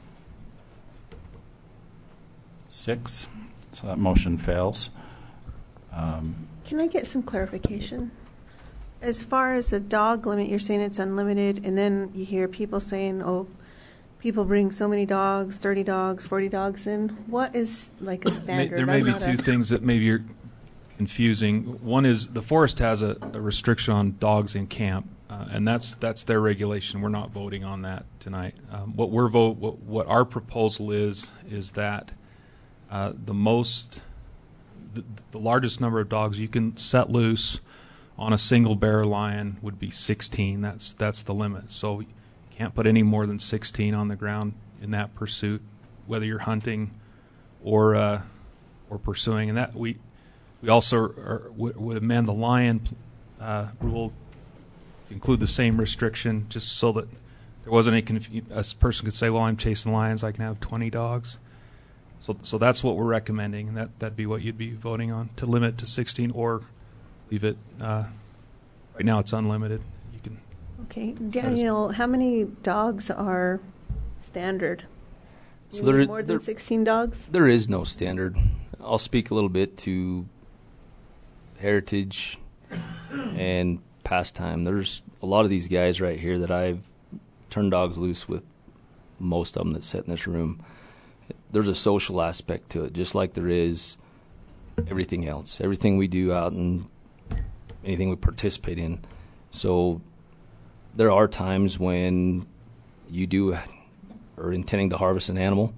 6. So that motion fails. Can I get some clarification? As far as a dog limit, you're saying it's unlimited, and then you hear people saying, oh, people bring so many dogs, 30 dogs, 40 dogs in. What is like a standard? There may be two things that maybe you're confusing. One is the forest has a restriction on dogs in camp, and that's their regulation. We're not voting on that tonight. What our proposal is that the largest number of dogs you can set loose on a single bear lion would be 16. That's the limit. So you can't put any more than 16 on the ground in that pursuit, whether you're hunting or pursuing. And that we also would amend the lion rule to include the same restriction, just so that there wasn't any a person could say, well, I'm chasing lions, I can have 20 dogs. So that's what we're recommending, and that'd be what you'd be voting on, to limit it to 16 or leave it. Right now it's unlimited. You can. Okay, Daniel, how many dogs are standard? So there more than 16 dogs? There is no standard. I'll speak a little bit to heritage and pastime. There's a lot of these guys right here that I've turned dogs loose with, most of them that sit in this room. There's a social aspect to it, just like there is everything else. Everything we do out and anything we participate in. So there are times when you are intending to harvest an animal,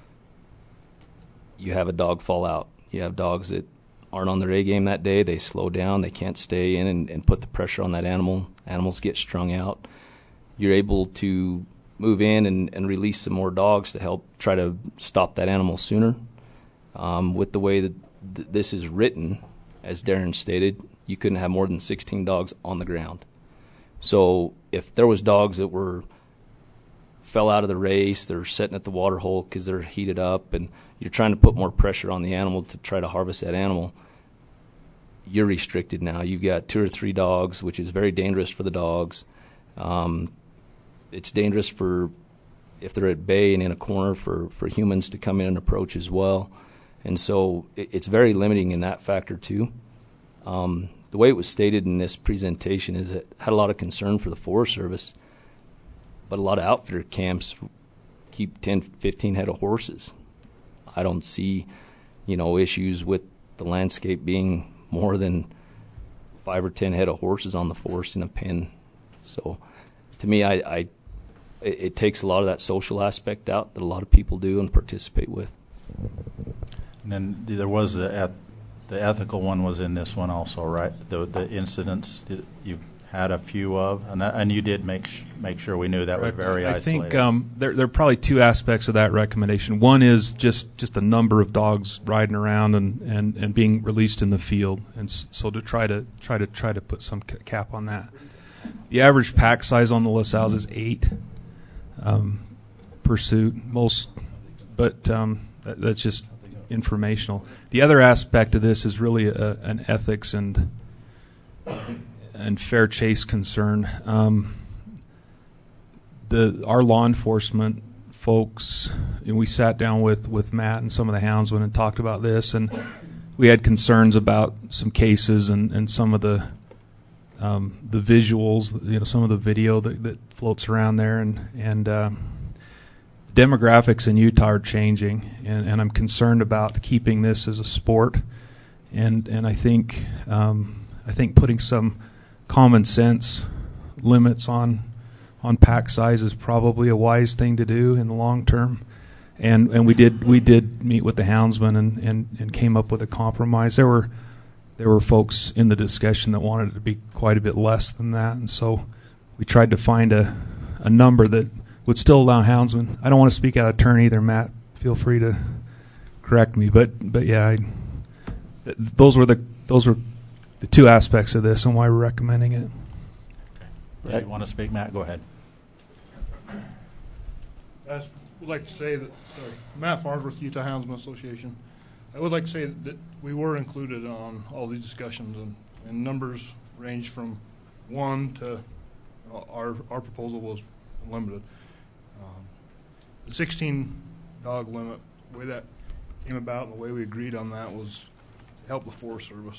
you have a dog fall out. You have dogs that aren't on their A game that day. They slow down. They can't stay in and put the pressure on that animal. Animals get strung out. You're able to move in and release some more dogs to help try to stop that animal sooner. With the way that this is written, as Darren stated, you couldn't have more than 16 dogs on the ground. So if there was dogs that fell out of the race, they're sitting at the water hole because they're heated up, and you're trying to put more pressure on the animal to try to harvest that animal, you're restricted now. You've got 2 or 3 dogs, which is very dangerous for the dogs. It's dangerous for, if they're at bay and in a corner, for humans to come in and approach as well. And so it's very limiting in that factor too. The way it was stated in this presentation is it had a lot of concern for the Forest Service, but a lot of outfitter camps keep 10, 15 head of horses. I don't see, issues with the landscape being more than 5 or 10 head of horses on the forest in a pen. So to me, it takes a lot of that social aspect out that a lot of people do and participate with. And then there was the ethical one was in this one also, right? The incidents that you had a few of, and you did make sure we knew that was very isolated. I think there are probably 2 aspects of that recommendation. One is just the number of dogs riding around and being released in the field, and so to try to put some cap on that. The average pack size on the LaSalle's is 8 pursuit most, but that's just informational. The other aspect of this is really an ethics and fair chase concern. Our law enforcement folks, and we sat down with Matt and some of the houndsmen and talked about this, and we had concerns about some cases and some of the visuals, some of the video that floats around there, and demographics in Utah are changing, and I'm concerned about keeping this as a sport, and I think putting some common sense limits on pack size is probably a wise thing to do in the long term, and we did meet with the houndsmen and came up with a compromise. There were folks in the discussion that wanted it to be quite a bit less than that, and so we tried to find a number that would still allow houndsmen. I don't want to speak out of turn either, Matt. Feel free to correct me, but yeah, those were the 2 aspects of this and why we're recommending it. Yeah, you want to speak, Matt? Go ahead. I would like to say that, Matt Farnsworth, Utah Houndsman Association. I would like to say that we were included on all these discussions, and numbers range from 1 to our proposal was unlimited. The 16 dog limit, the way that came about and the way we agreed on that was to help the Forest Service.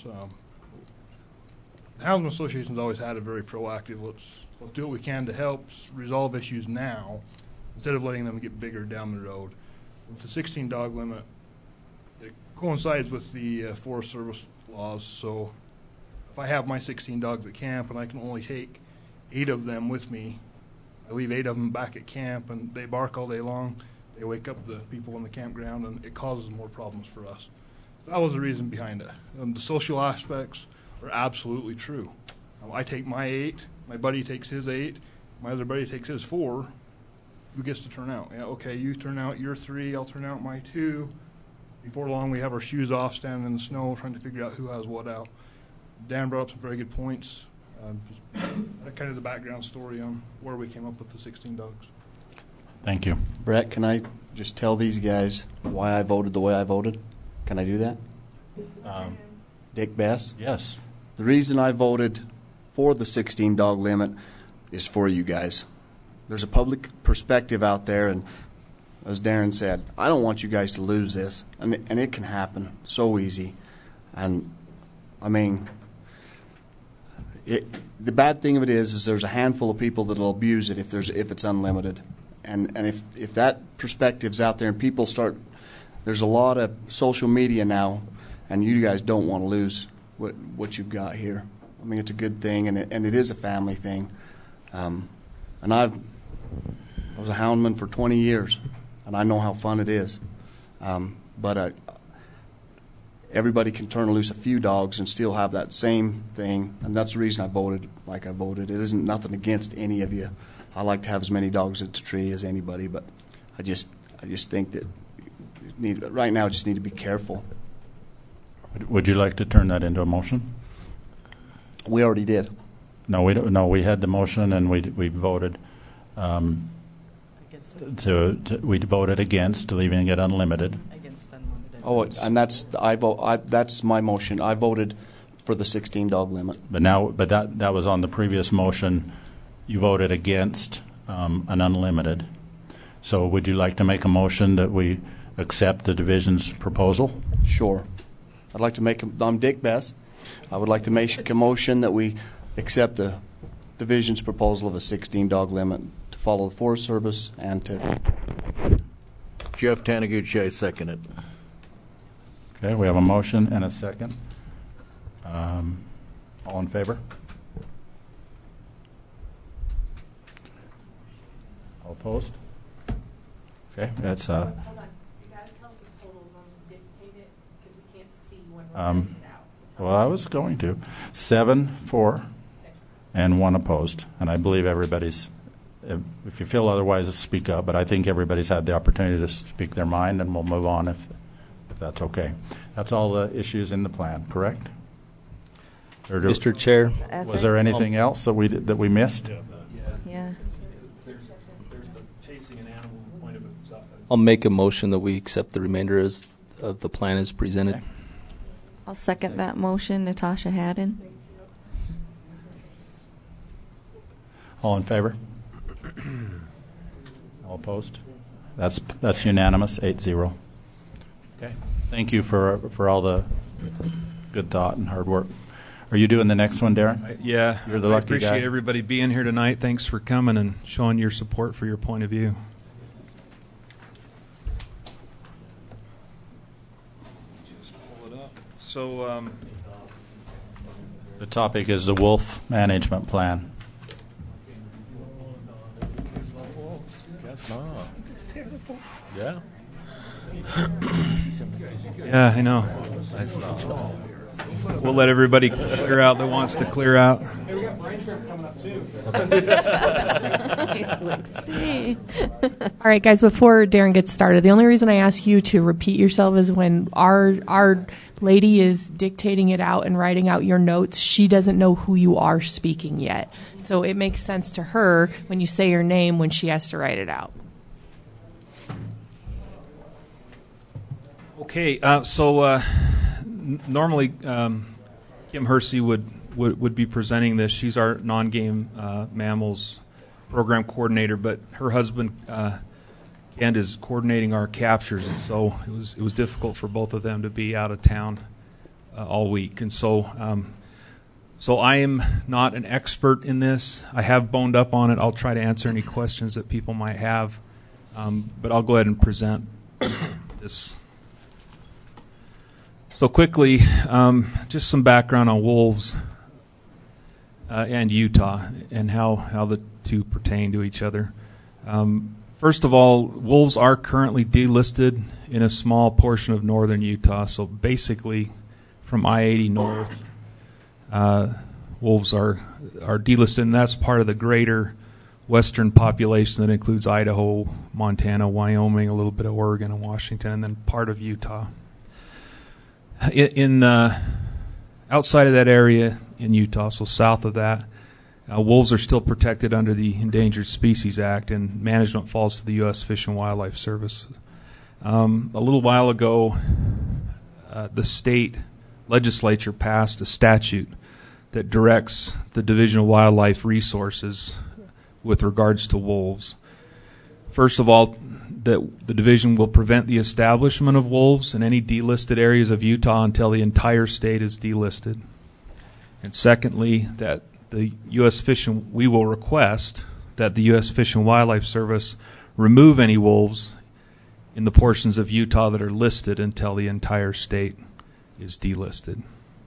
The Houndsman Association's always had a very proactive, let's do what we can to help resolve issues now instead of letting them get bigger down the road. With the 16 dog limit, it coincides with the Forest Service laws, so if I have my 16 dogs at camp and I can only take 8 of them with me, I leave 8 of them back at camp, and they bark all day long. They wake up the people in the campground, and it causes more problems for us. That was the reason behind it. The social aspects are absolutely true. I take my 8, my buddy takes his 8, my other buddy takes his 4. Who gets to turn out? Yeah, okay, you turn out your 3, I'll turn out my 2. Before long, we have our shoes off, standing in the snow, trying to figure out who has what out. Dan brought up some very good points. Just kind of the background story on where we came up with the 16 dogs. Thank you. Brett, can I just tell these guys why I voted the way I voted? Can I do that? Dick Bess? Yes. The reason I voted for the 16 dog limit is for you guys. There's a public perspective out there, and as Darren said, I don't want you guys to lose this, and it can happen so easy. And I mean, the bad thing of it is there's a handful of people that'll abuse it if it's unlimited, and if that perspective's out there and people start, there's a lot of social media now, and you guys don't want to lose what you've got here. I mean, it's a good thing, and it is a family thing. And I was a houndman for 20 years, and I know how fun it is. But everybody can turn loose a few dogs and still have that same thing, and that's the reason I voted like I voted. It isn't nothing against any of you. I like to have as many dogs at the tree as anybody, but I just think that right now just need to be careful. Would you like to turn that into a motion? We already did. No, we don't. No, we had the motion and we voted. We voted against leaving it unlimited. Against unlimited. Oh, and that's my motion. I voted for the 16 dog limit. But that was on the previous motion. You voted against an unlimited. So would you like to make a motion that we accept the division's proposal? Sure. I'd like to I'm Dick Bess. I would like to make a motion that we accept the division's proposal of a 16 dog limit to follow the Forest Service and to... Jeff Taniguchi, I second it. Okay, we have a motion and a second. All in favor? All opposed? Okay, that's Hold on. You got to tell us the totals when you dictate it because we can't see when we're writing it out. So well, I was going to. 7 for and 1 opposed. And I believe everybody's, if you feel otherwise, speak up. But I think everybody's had the opportunity to speak their mind, and we'll move on if that's okay. That's all the issues in the plan, correct? Mr. Chair. Was there anything else that we missed? Yeah. There's the chasing an animal point of it. I'll make a motion that we accept the remainder of the plan as presented. Okay. I'll second that motion. Natasha Haddon. All in favor? All opposed? That's unanimous, 8-0. Okay. Thank you for all the good thought and hard work. Are you doing the next one, Darren? Yeah. You're the I lucky appreciate guy. everybody being here tonight. Thanks for coming and showing your support for your point of view. Just pull it up. So, The topic is the wolf management plan. Guess not. Yeah. yeah, I know. We'll let everybody clear out that wants to clear out. Hey, we got brain trip coming up too. Stay. All right, guys, before Darren gets started, the only reason I ask you to repeat yourself is when our lady is dictating it out and writing out your notes, she doesn't know who you are speaking yet. So it makes sense to her when you say your name when she has to write it out. Okay, normally Kim Hersey would be presenting this. She's our non-game mammals program coordinator, but her husband Kent is coordinating our captures, and so it was difficult for both of them to be out of town all week. And so I am not an expert in this. I have boned up on it. I'll try to answer any questions that people might have, but I'll go ahead and present this. So quickly, just some background on wolves and Utah and how the two pertain to each other. First of all, wolves are currently delisted in a small portion of northern Utah. So basically, from I-80 north, wolves are delisted, and that's part of the greater western population that includes Idaho, Montana, Wyoming, a little bit of Oregon and Washington, and then part of Utah. In outside of that area in Utah, so south of that, wolves are still protected under the Endangered Species Act, and management falls to the U.S. Fish and Wildlife Service. A little while ago, the state legislature passed a statute that directs the Division of Wildlife Resources with regards to wolves. First of all, that the division will prevent the establishment of wolves in any delisted areas of Utah until the entire state is delisted. And secondly, that the U.S. we will request that the U.S. Fish and Wildlife Service remove any wolves in the portions of Utah that are listed until the entire state is delisted.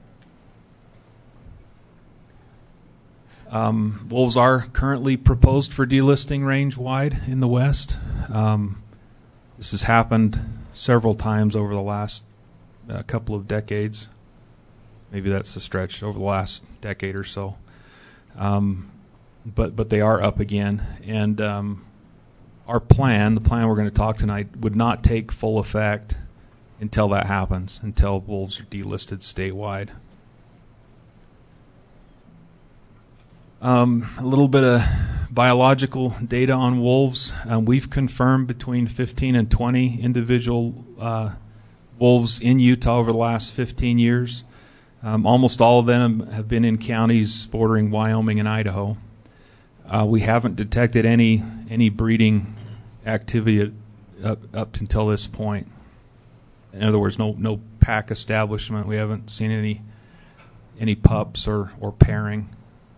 Wolves are currently proposed for delisting range-wide in the West. This has happened several times over the last couple of decades. Maybe that's a stretch, over the last decade or so. But they are up again. And our plan, the plan we're going to talk tonight, would not take full effect until that happens, until wolves are delisted statewide. A little bit of biological data on wolves. We've confirmed between 15 and 20 individual wolves in Utah over the last 15 years. Almost all of them have been in counties bordering Wyoming and Idaho. We haven't detected any breeding activity up until this point. In other words, no pack establishment. We haven't seen any pups or pairing.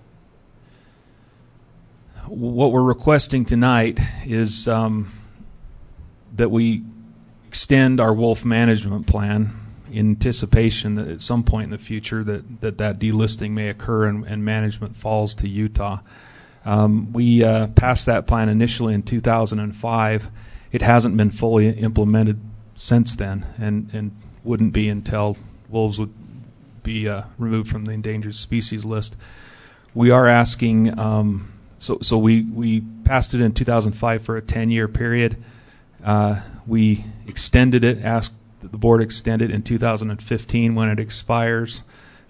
What we're requesting tonight is that we extend our wolf management plan in anticipation that at some point in the future that delisting may occur and management falls to Utah. We passed that plan initially in 2005. It hasn't been fully implemented since then, and wouldn't be until wolves would be removed from the endangered species list. We are asking, so we passed it in 2005 for a 10-year period. We extended it, asked that the board extend it in 2015 when it expired.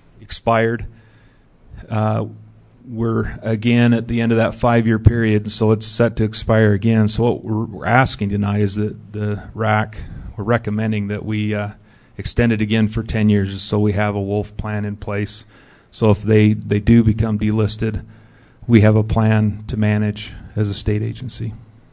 We're again at the end of that 5-year period, so it's set to expire again. So what we're asking tonight is that the RAC, we're recommending that we extend it again for 10 years so we have a wolf plan in place. So if they do become delisted, we have a plan to manage as a state agency.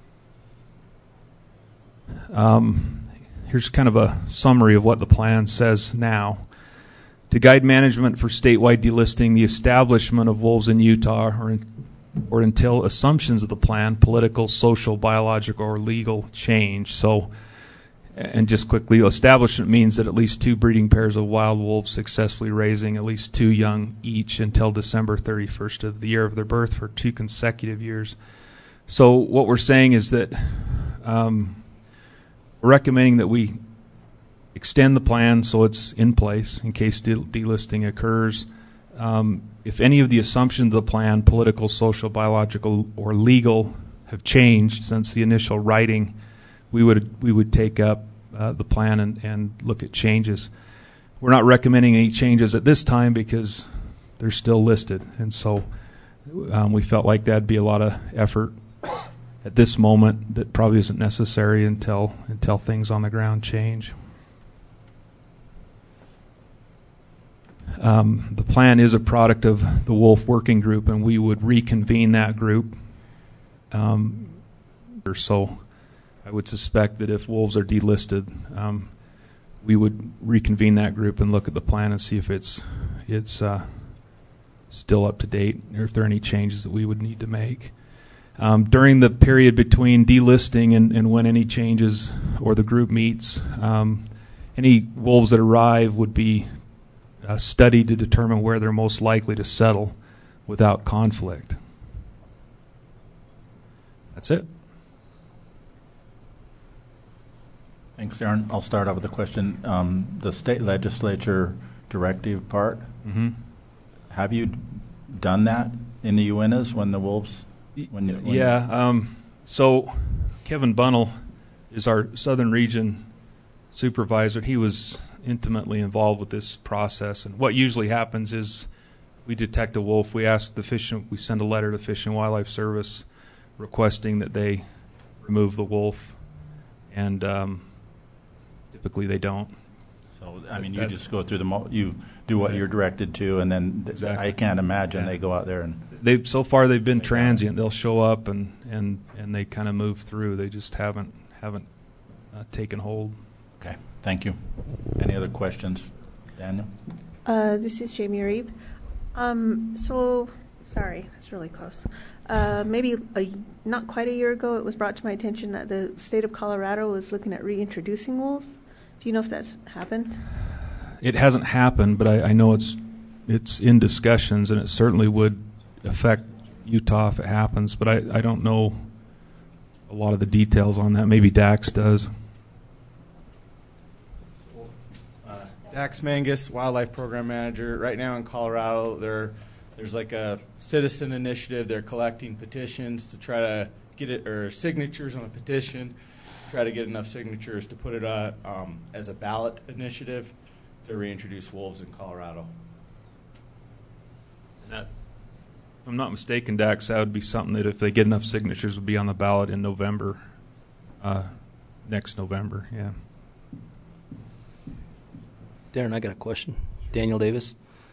Here's kind of a summary of what the plan says now. To guide management for statewide delisting, the establishment of wolves in Utah or until assumptions of the plan, political, social, biological, or legal change. So, and just quickly, establishment means that at least 2 breeding pairs of wild wolves successfully raising at least 2 young each until December 31st of the year of their birth for 2 consecutive years. So what we're saying is that we're recommending that we extend the plan so it's in place in case delisting occurs. If any of the assumptions of the plan, political, social, biological, or legal, have changed since the initial writing, we would take up the plan and look at changes. We're not recommending any changes at this time because they're still listed, and so we felt like that'd be a lot of effort at this moment that probably isn't necessary until things on the ground change. The plan is a product of the Wolf Working Group, and we would reconvene that group. So I would suspect that if wolves are delisted, we would reconvene that group and look at the plan and see if it's still up to date or if there are any changes that we would need to make. During the period between delisting and when any changes or the group meets, any wolves that arrive would be studied to determine where they're most likely to settle without conflict. That's it. Thanks, Darren. I'll start off with a question. The state legislature directive part, have you done that in the UNAs when the wolves? So Kevin Bunnell is our Southern Region supervisor. He was intimately involved with this process, and what usually happens is we detect a wolf, we send a letter to Fish and Wildlife Service requesting that they remove the wolf, and typically they don't. So I mean, you just go through you do what you're directed to, and then exactly. I can't imagine they go out there and so far they've been transient. They'll show up and they kind of move through. They just haven't taken hold. Okay, thank you. Any other questions, Daniel? This is Jamie Reeve. So, sorry, it's really close. Maybe not quite a year ago, it was brought to my attention that the state of Colorado was looking at reintroducing wolves. Do you know if that's happened? It hasn't happened, but I know it's in discussions, and it certainly would affect Utah if it happens. But I don't know a lot of the details on that. Maybe Dax does. Dax Mangus, Wildlife Program Manager. Right now in Colorado, there's like a citizen initiative. They're collecting petitions to try to get it, or signatures on a petition, try to get enough signatures to put it as a ballot initiative to reintroduce wolves in Colorado. If I'm not mistaken, Dax, that would be something that if they get enough signatures would be on the ballot in November, next November, yeah. Darren, I got a question. Daniel Davis.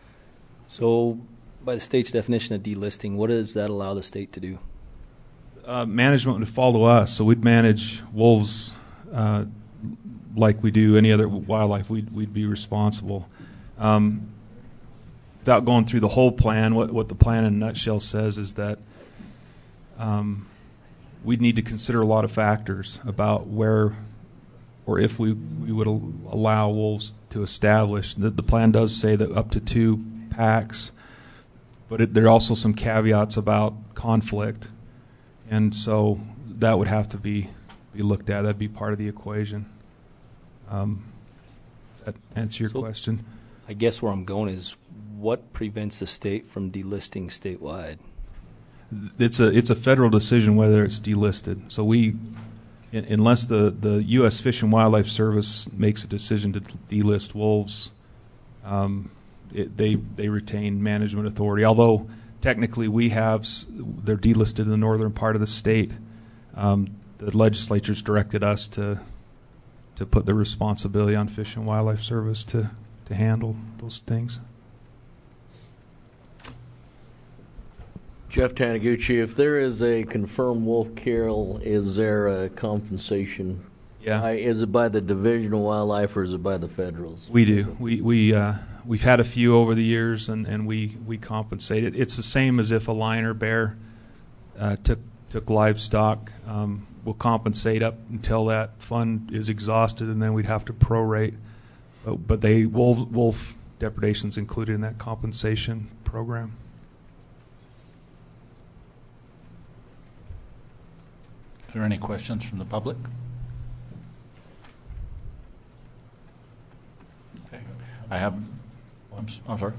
So, by the state's definition of delisting, what does that allow the state to do? Management would follow us, so we'd manage wolves like we do any other wildlife. We'd be responsible. Without going through the whole plan, what the plan in a nutshell says is that we'd need to consider a lot of factors about where or if we would allow wolves to establish. The plan does say that up to 2 packs, but there are also some caveats about conflict, and so that would have to be looked at. That'd be part of the equation. That answer your question? I guess where I'm going is, what prevents the state from delisting statewide? It's a federal decision whether it's delisted. So unless the U.S. Fish and Wildlife Service makes a decision to delist wolves, they retain management authority. Although technically they're delisted in the northern part of the state. The legislature's directed us to put the responsibility on Fish and Wildlife Service to handle those things. Jeff Taniguchi, if there is a confirmed wolf kill, is there a compensation? Yeah. Is it by the Division of Wildlife or is it by the federals? We do. We've had a few over the years, and we compensate it. It's the same as if a lion or bear took livestock. We'll compensate up until that fund is exhausted, and then we'd have to prorate. But wolf depredation's included in that compensation program. Are there any questions from the public? Okay. I'm sorry.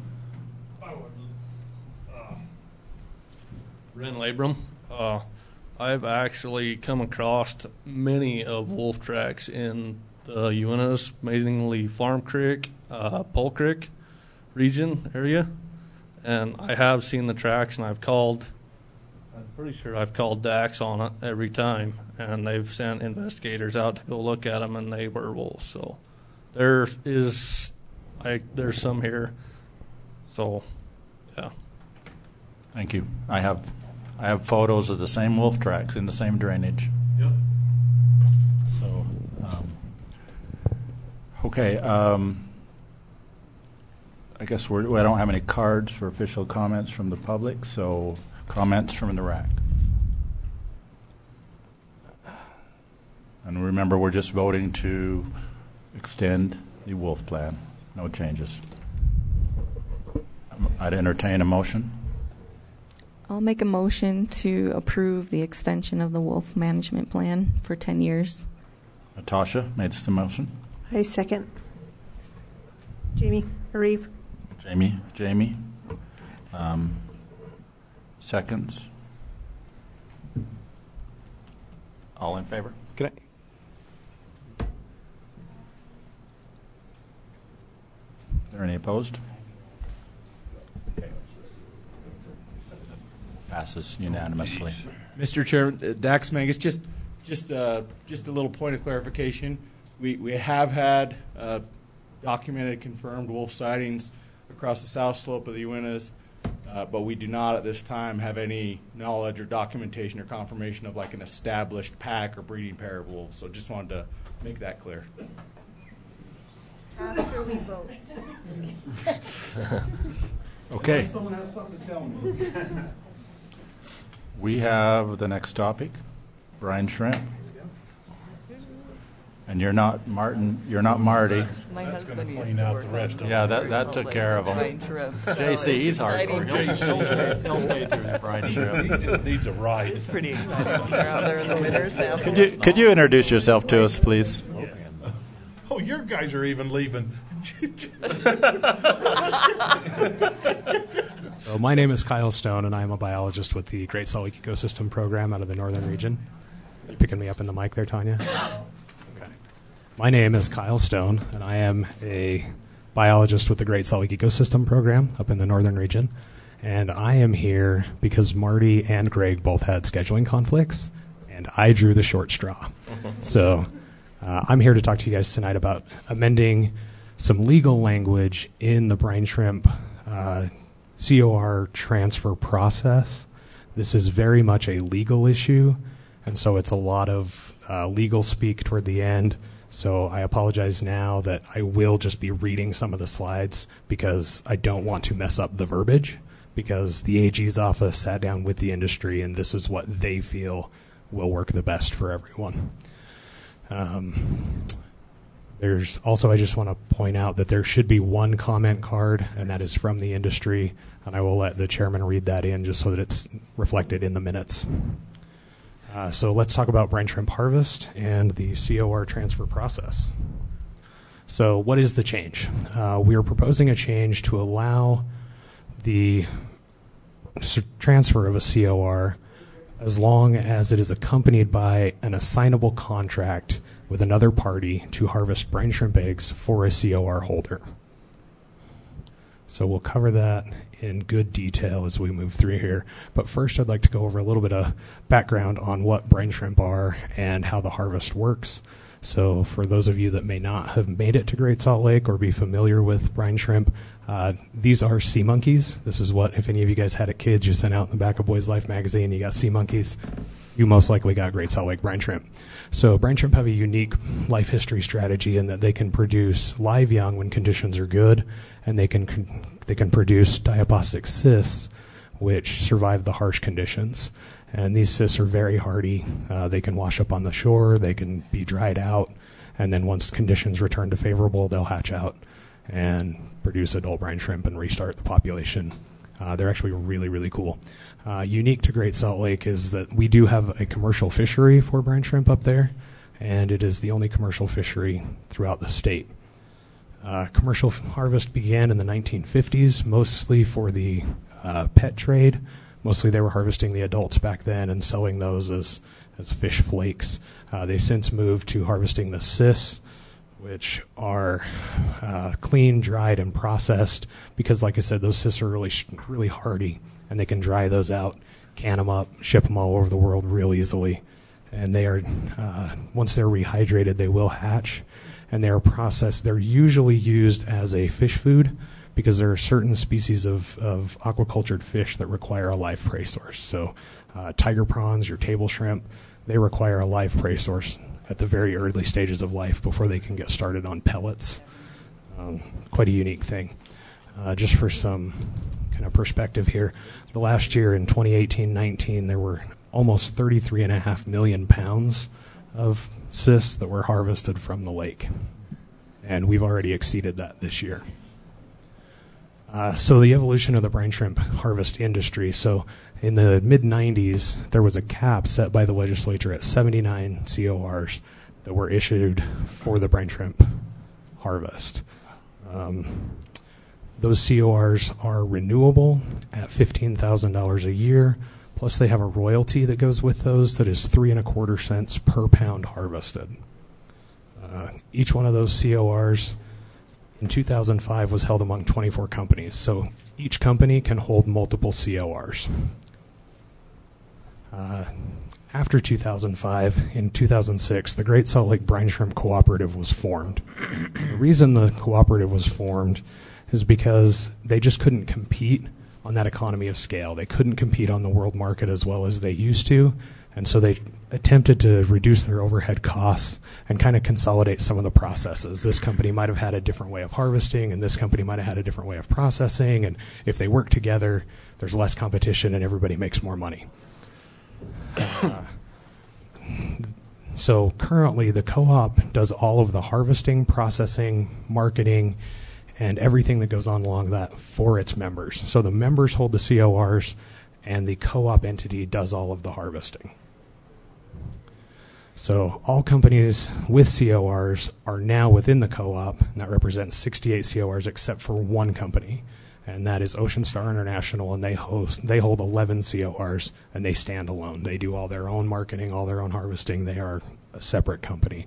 Ren Labrum. I've actually come across many of wolf tracks in the Uintas, mainly Farm Creek, Pole Creek region area, and I have seen the tracks, and I'm pretty sure I've called DAX on it every time, and they've sent investigators out to go look at them, and they were wolves. So there's some here. So, yeah. Thank you. I have photos of the same wolf tracks in the same drainage. Yep. So, okay. I guess I don't have any cards for official comments from the public, so comments from the RAC. And remember, we're just voting to extend the wolf plan. No changes. I'd entertain a motion. I'll make a motion to approve the extension of the wolf management plan for 10 years. Natasha made the motion. I second. Jamie, Arif. Jamie. Seconds. All in favor? Can I? Are there any opposed? Okay. Passes unanimously. Mr. Chairman, Dax Mangus, just a little point of clarification. We have had documented, confirmed wolf sightings across the south slope of the Uintas, but we do not at this time have any knowledge or documentation or confirmation of like an established pack or breeding pair of wolves. So just wanted to make that clear. After we vote. Okay. Unless someone has something to tell me. We have the next topic, brine shrimp. And you're not Martin. You're not Marty. My husband used Clean to out work the rest of on it. Yeah, that took care of him. brine shrimp, so JC, he's it's exciting. hardcore. He'll stay through the brine shrimp. He just needs a ride. It's pretty exciting when you're out there in the winter sampling. Could you introduce yourself to us, please? Yes. Oh, your guys are even leaving. So my name is Kyle Stone, and I'm a biologist with the Great Salt Lake Ecosystem Program out of the Northern Region. Are you picking me up in the mic there, Tanya? Okay. My name is Kyle Stone, and I am a biologist with the Great Salt Lake Ecosystem Program up in the Northern Region. And I am here because Marty and Greg both had scheduling conflicts, and I drew the short straw. So I'm here to talk to you guys tonight about amending some legal language in the brine shrimp COR transfer process. This is very much a legal issue, and so it's a lot of legal speak toward the end. So I apologize now that I will just be reading some of the slides because I don't want to mess up the verbiage, because the AG's office sat down with the industry and this is what they feel will work the best for everyone. There's also, I just want to point out that there should be one comment card, and that is from the industry, and I will let the chairman read that in just so that it's reflected in the minutes. So let's talk about brine shrimp harvest and the COR transfer process. So what is the change? We are proposing a change to allow the transfer of a COR as long as it is accompanied by an assignable contract with another party to harvest brine shrimp eggs for a COR holder. So we'll cover that in good detail as we move through here. But first, I'd like to go over a little bit of background on what brine shrimp are and how the harvest works. So for those of you that may not have made it to Great Salt Lake or be familiar with brine shrimp, these are sea monkeys. This is what, if any of you guys had kids, you sent out in the back of Boys Life magazine, you got sea monkeys. You most likely got Great Salt Lake brine shrimp. So brine shrimp have a unique life history strategy in that they can produce live young when conditions are good, and they can produce diapostic cysts, which survive the harsh conditions. And these cysts are very hardy. They can wash up on the shore, they can be dried out, and then once conditions return to favorable, they'll hatch out and produce adult brine shrimp and restart the population. They're actually really, really cool. Unique to Great Salt Lake is that we do have a commercial fishery for brine shrimp up there, and it is the only commercial fishery throughout the state. Commercial harvest began in the 1950s, mostly for the pet trade. Mostly they were harvesting the adults back then and selling those as fish flakes. They since moved to harvesting the cysts, which are clean, dried, and processed because, like I said, those cysts are really hardy, and they can dry those out, can them up, ship them all over the world real easily. And they are, once they're rehydrated, they will hatch, and they are processed. They're usually used as a fish food because there are certain species of aquacultured fish that require a live prey source. So tiger prawns, your table shrimp, they require a live prey source at the very early stages of life before they can get started on pellets. Quite a unique thing. Just for some kind of perspective here, the last year in 2018-19, there were almost 33.5 million pounds of cysts that were harvested from the lake. And we've already exceeded that this year. So the evolution of the brine shrimp harvest industry. So in the mid-90s, there was a cap set by the legislature at 79 CORs that were issued for the brine shrimp harvest. Those CORs are renewable at $15,000 a year, plus they have a royalty that goes with those that is 3.25 cents per pound harvested. Each one of those CORs in 2005 was held among 24 companies, so each company can hold multiple CORs. After 2005, in 2006, the Great Salt Lake Brine Shrimp Cooperative was formed. The reason the cooperative was formed is because they just couldn't compete on that economy of scale. They couldn't compete on the world market as well as they used to, and so they attempted to reduce their overhead costs and kind of consolidate some of the processes. This company might have had a different way of harvesting, and this company might have had a different way of processing, and if they work together, there's less competition and everybody makes more money. So currently the co-op does all of the harvesting, processing, marketing, and everything that goes on along that for its members. So the members hold the CORs, and the co-op entity does all of the harvesting. So all companies with CORs are now within the co-op, and that represents 68 CORs except for one company, and that is Ocean Star International, and they hold 11 CORs, and they stand alone. They do all their own marketing, all their own harvesting. They are a separate company.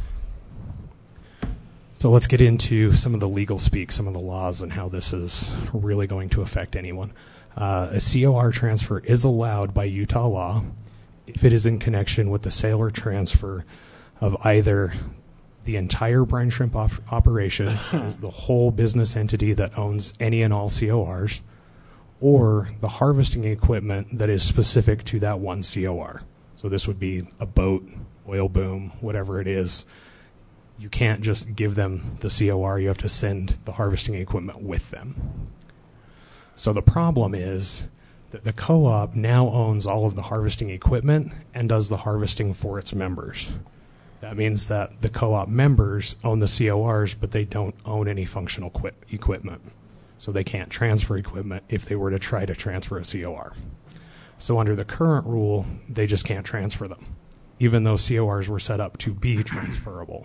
So let's get into some of the legal speak, some of the laws, and how this is really going to affect anyone. A COR transfer is allowed by Utah law if it is in connection with the sale or transfer of either the entire brine shrimp operation, is the whole business entity that owns any and all CORs, or the harvesting equipment that is specific to that one COR. So this would be a boat, oil boom, whatever it is. You can't just give them the COR. You have to send the harvesting equipment with them. So the problem is that the co-op now owns all of the harvesting equipment and does the harvesting for its members. That means that the co-op members own the CORs, but they don't own any functional equipment. So they can't transfer equipment if they were to try to transfer a COR. So under the current rule, they just can't transfer them, even though CORs were set up to be transferable.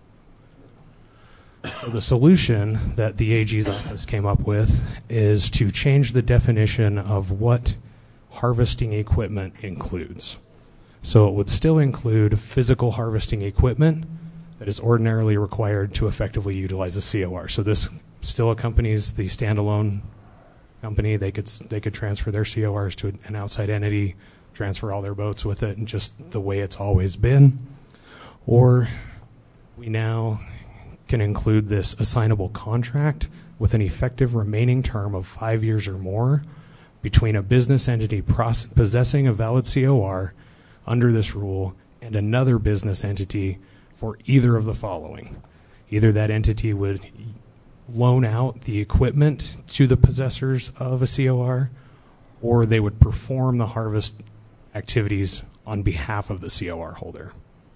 So the solution that the AG's office came up with is to change the definition of what harvesting equipment includes. So it would still include physical harvesting equipment that is ordinarily required to effectively utilize a COR. So this still accompanies the standalone company. They could transfer their CORs to an outside entity, transfer all their boats with it, and just the way it's always been. Or we now can include this assignable contract with an effective remaining term of 5 years or more between a business entity possessing a valid COR under this rule and another business entity for either of the following. Either that entity would loan out the equipment to the possessors of a COR, or they would perform the harvest activities on behalf of the COR holder.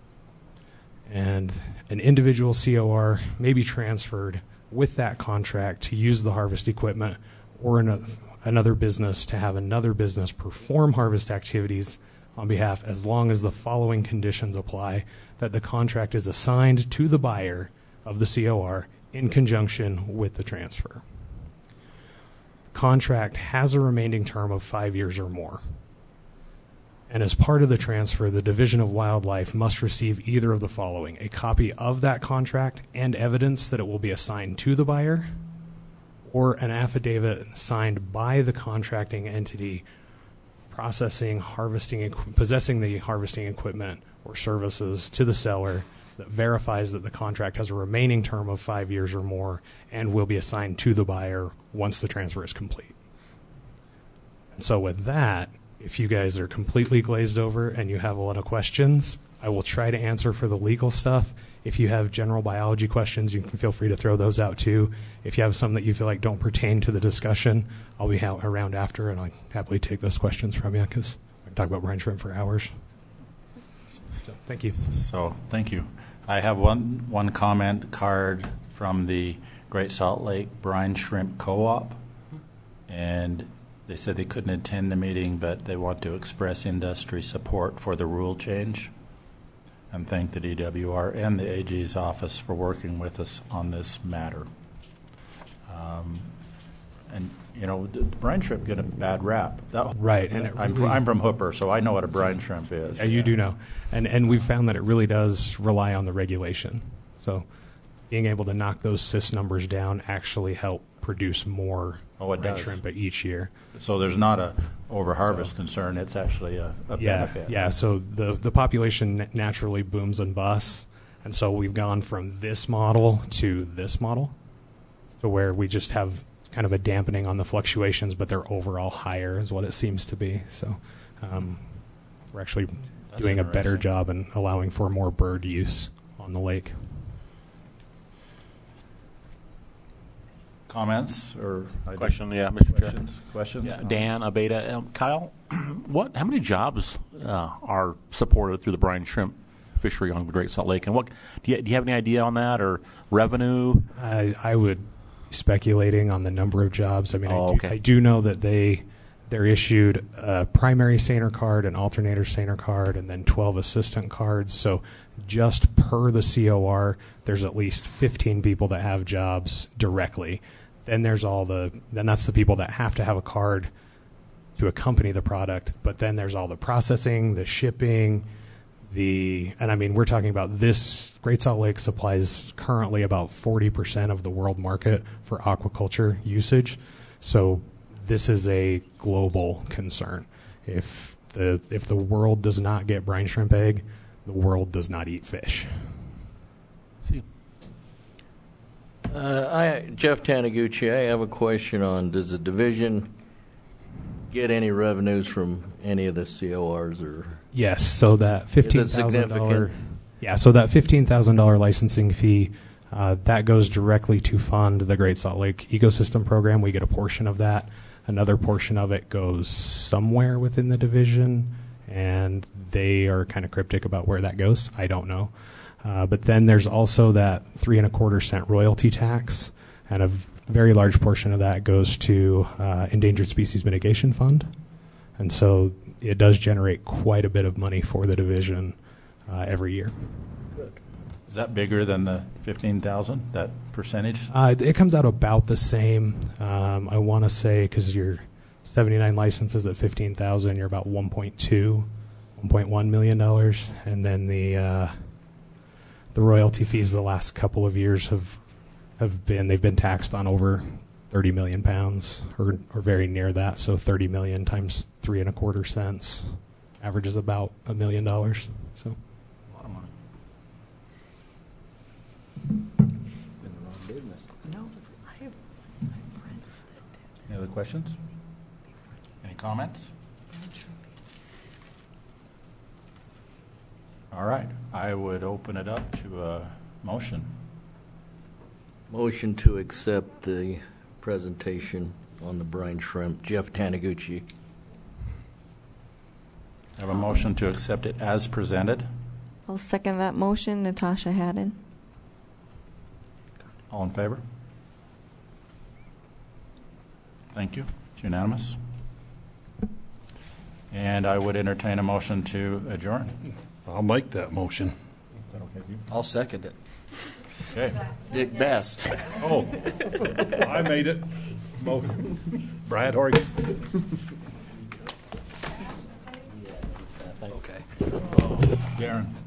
And an individual COR may be transferred with that contract to use the harvest equipment, or another business to have another business perform harvest activities on behalf, as long as the following conditions apply: that the contract is assigned to the buyer of the COR in conjunction with the transfer. The contract has a remaining term of 5 years or more. And as part of the transfer, the Division of Wildlife must receive either of the following: a copy of that contract and evidence that it will be assigned to the buyer, or an affidavit signed by the contracting entity possessing the harvesting equipment or services to the seller that verifies that the contract has a remaining term of 5 years or more and will be assigned to the buyer once the transfer is complete. And so with that, if you guys are completely glazed over and you have a lot of questions, I will try to answer for the legal stuff. If you have general biology questions, you can feel free to throw those out too. If you have some that you feel like don't pertain to the discussion, I'll be around after, and I'll happily take those questions from you, because I can talk about brine shrimp for hours. So, thank you. So, thank you. I have one comment card from the Great Salt Lake Brine Shrimp Co-op, and they said they couldn't attend the meeting, but they want to express industry support for the rule change and thank the DWR and the AG's office for working with us on this matter. And, you know, the brine shrimp get a bad rap. Right. And I'm from Hooper, so I know what a brine shrimp is. Yeah, you do know. And we've found that it really does rely on the regulation. So being able to knock those cyst numbers down actually help produce more brine shrimp each year. So there's not a over-harvest concern. It's actually a benefit. Yeah, so the population naturally booms and busts. And so we've gone from this model to this model, to where we just have kind of a dampening on the fluctuations, but they're overall higher is what it seems to be. So we're actually doing a better job in allowing for more bird use on the lake. Comments or question? Yeah, Mr. Chair. Questions? Yeah, Dan, Abeda, Kyle. How many jobs are supported through the brine shrimp fishery on the Great Salt Lake, and what do you have any idea on that, or revenue? I would be speculating on the number of jobs. I mean, I do know that they're issued a primary seiner card, an alternator seiner card, and then 12 assistant cards. So just per the COR, there's at least 15 people that have jobs directly. Then there's then that's the people that have to have a card to accompany the product. But then there's all the processing, the shipping, and I mean, we're talking about this. Great Salt Lake supplies currently about 40% of the world market for aquaculture usage. So this is a global concern. If the world does not get brine shrimp egg, the world does not eat fish. See. Jeff Taniguchi, I have a question on, does the division get any revenues from any of the CORs or? Yes, so that $15,000. Significant? Yeah, so that $15,000 licensing fee that goes directly to fund the Great Salt Lake Ecosystem Program. We get a portion of that. Another portion of it goes somewhere within the division, and they are kind of cryptic about where that goes. I don't know. But then there's also that 3.25 cent royalty tax, and a very large portion of that goes to Endangered Species Mitigation Fund. And so it does generate quite a bit of money for the division every year. Is that bigger than the 15,000, that percentage? It comes out about the same. I want to say, because you're 79 licenses at 15,000, you're about $1.1 million. And then the royalty fees the last couple of years they've been taxed on over 30 million pounds, or very near that. So 30 million times 3.25 cents averages about $1 million. So. A lot of money. No, I have friends that Any other questions? Any comments? All right. I would open it up to a motion. Motion to accept the presentation on the brine shrimp. Jeff Taniguchi. I have a motion to accept it as presented. I'll second that motion. Natasha Haddon. All in favor? Thank you. It's unanimous. And I would entertain a motion to adjourn. I'll make that motion. Is that okay with you? I'll second it. Okay. Dick Bass. Oh, I made it. Brad Horgan. Okay. Darren.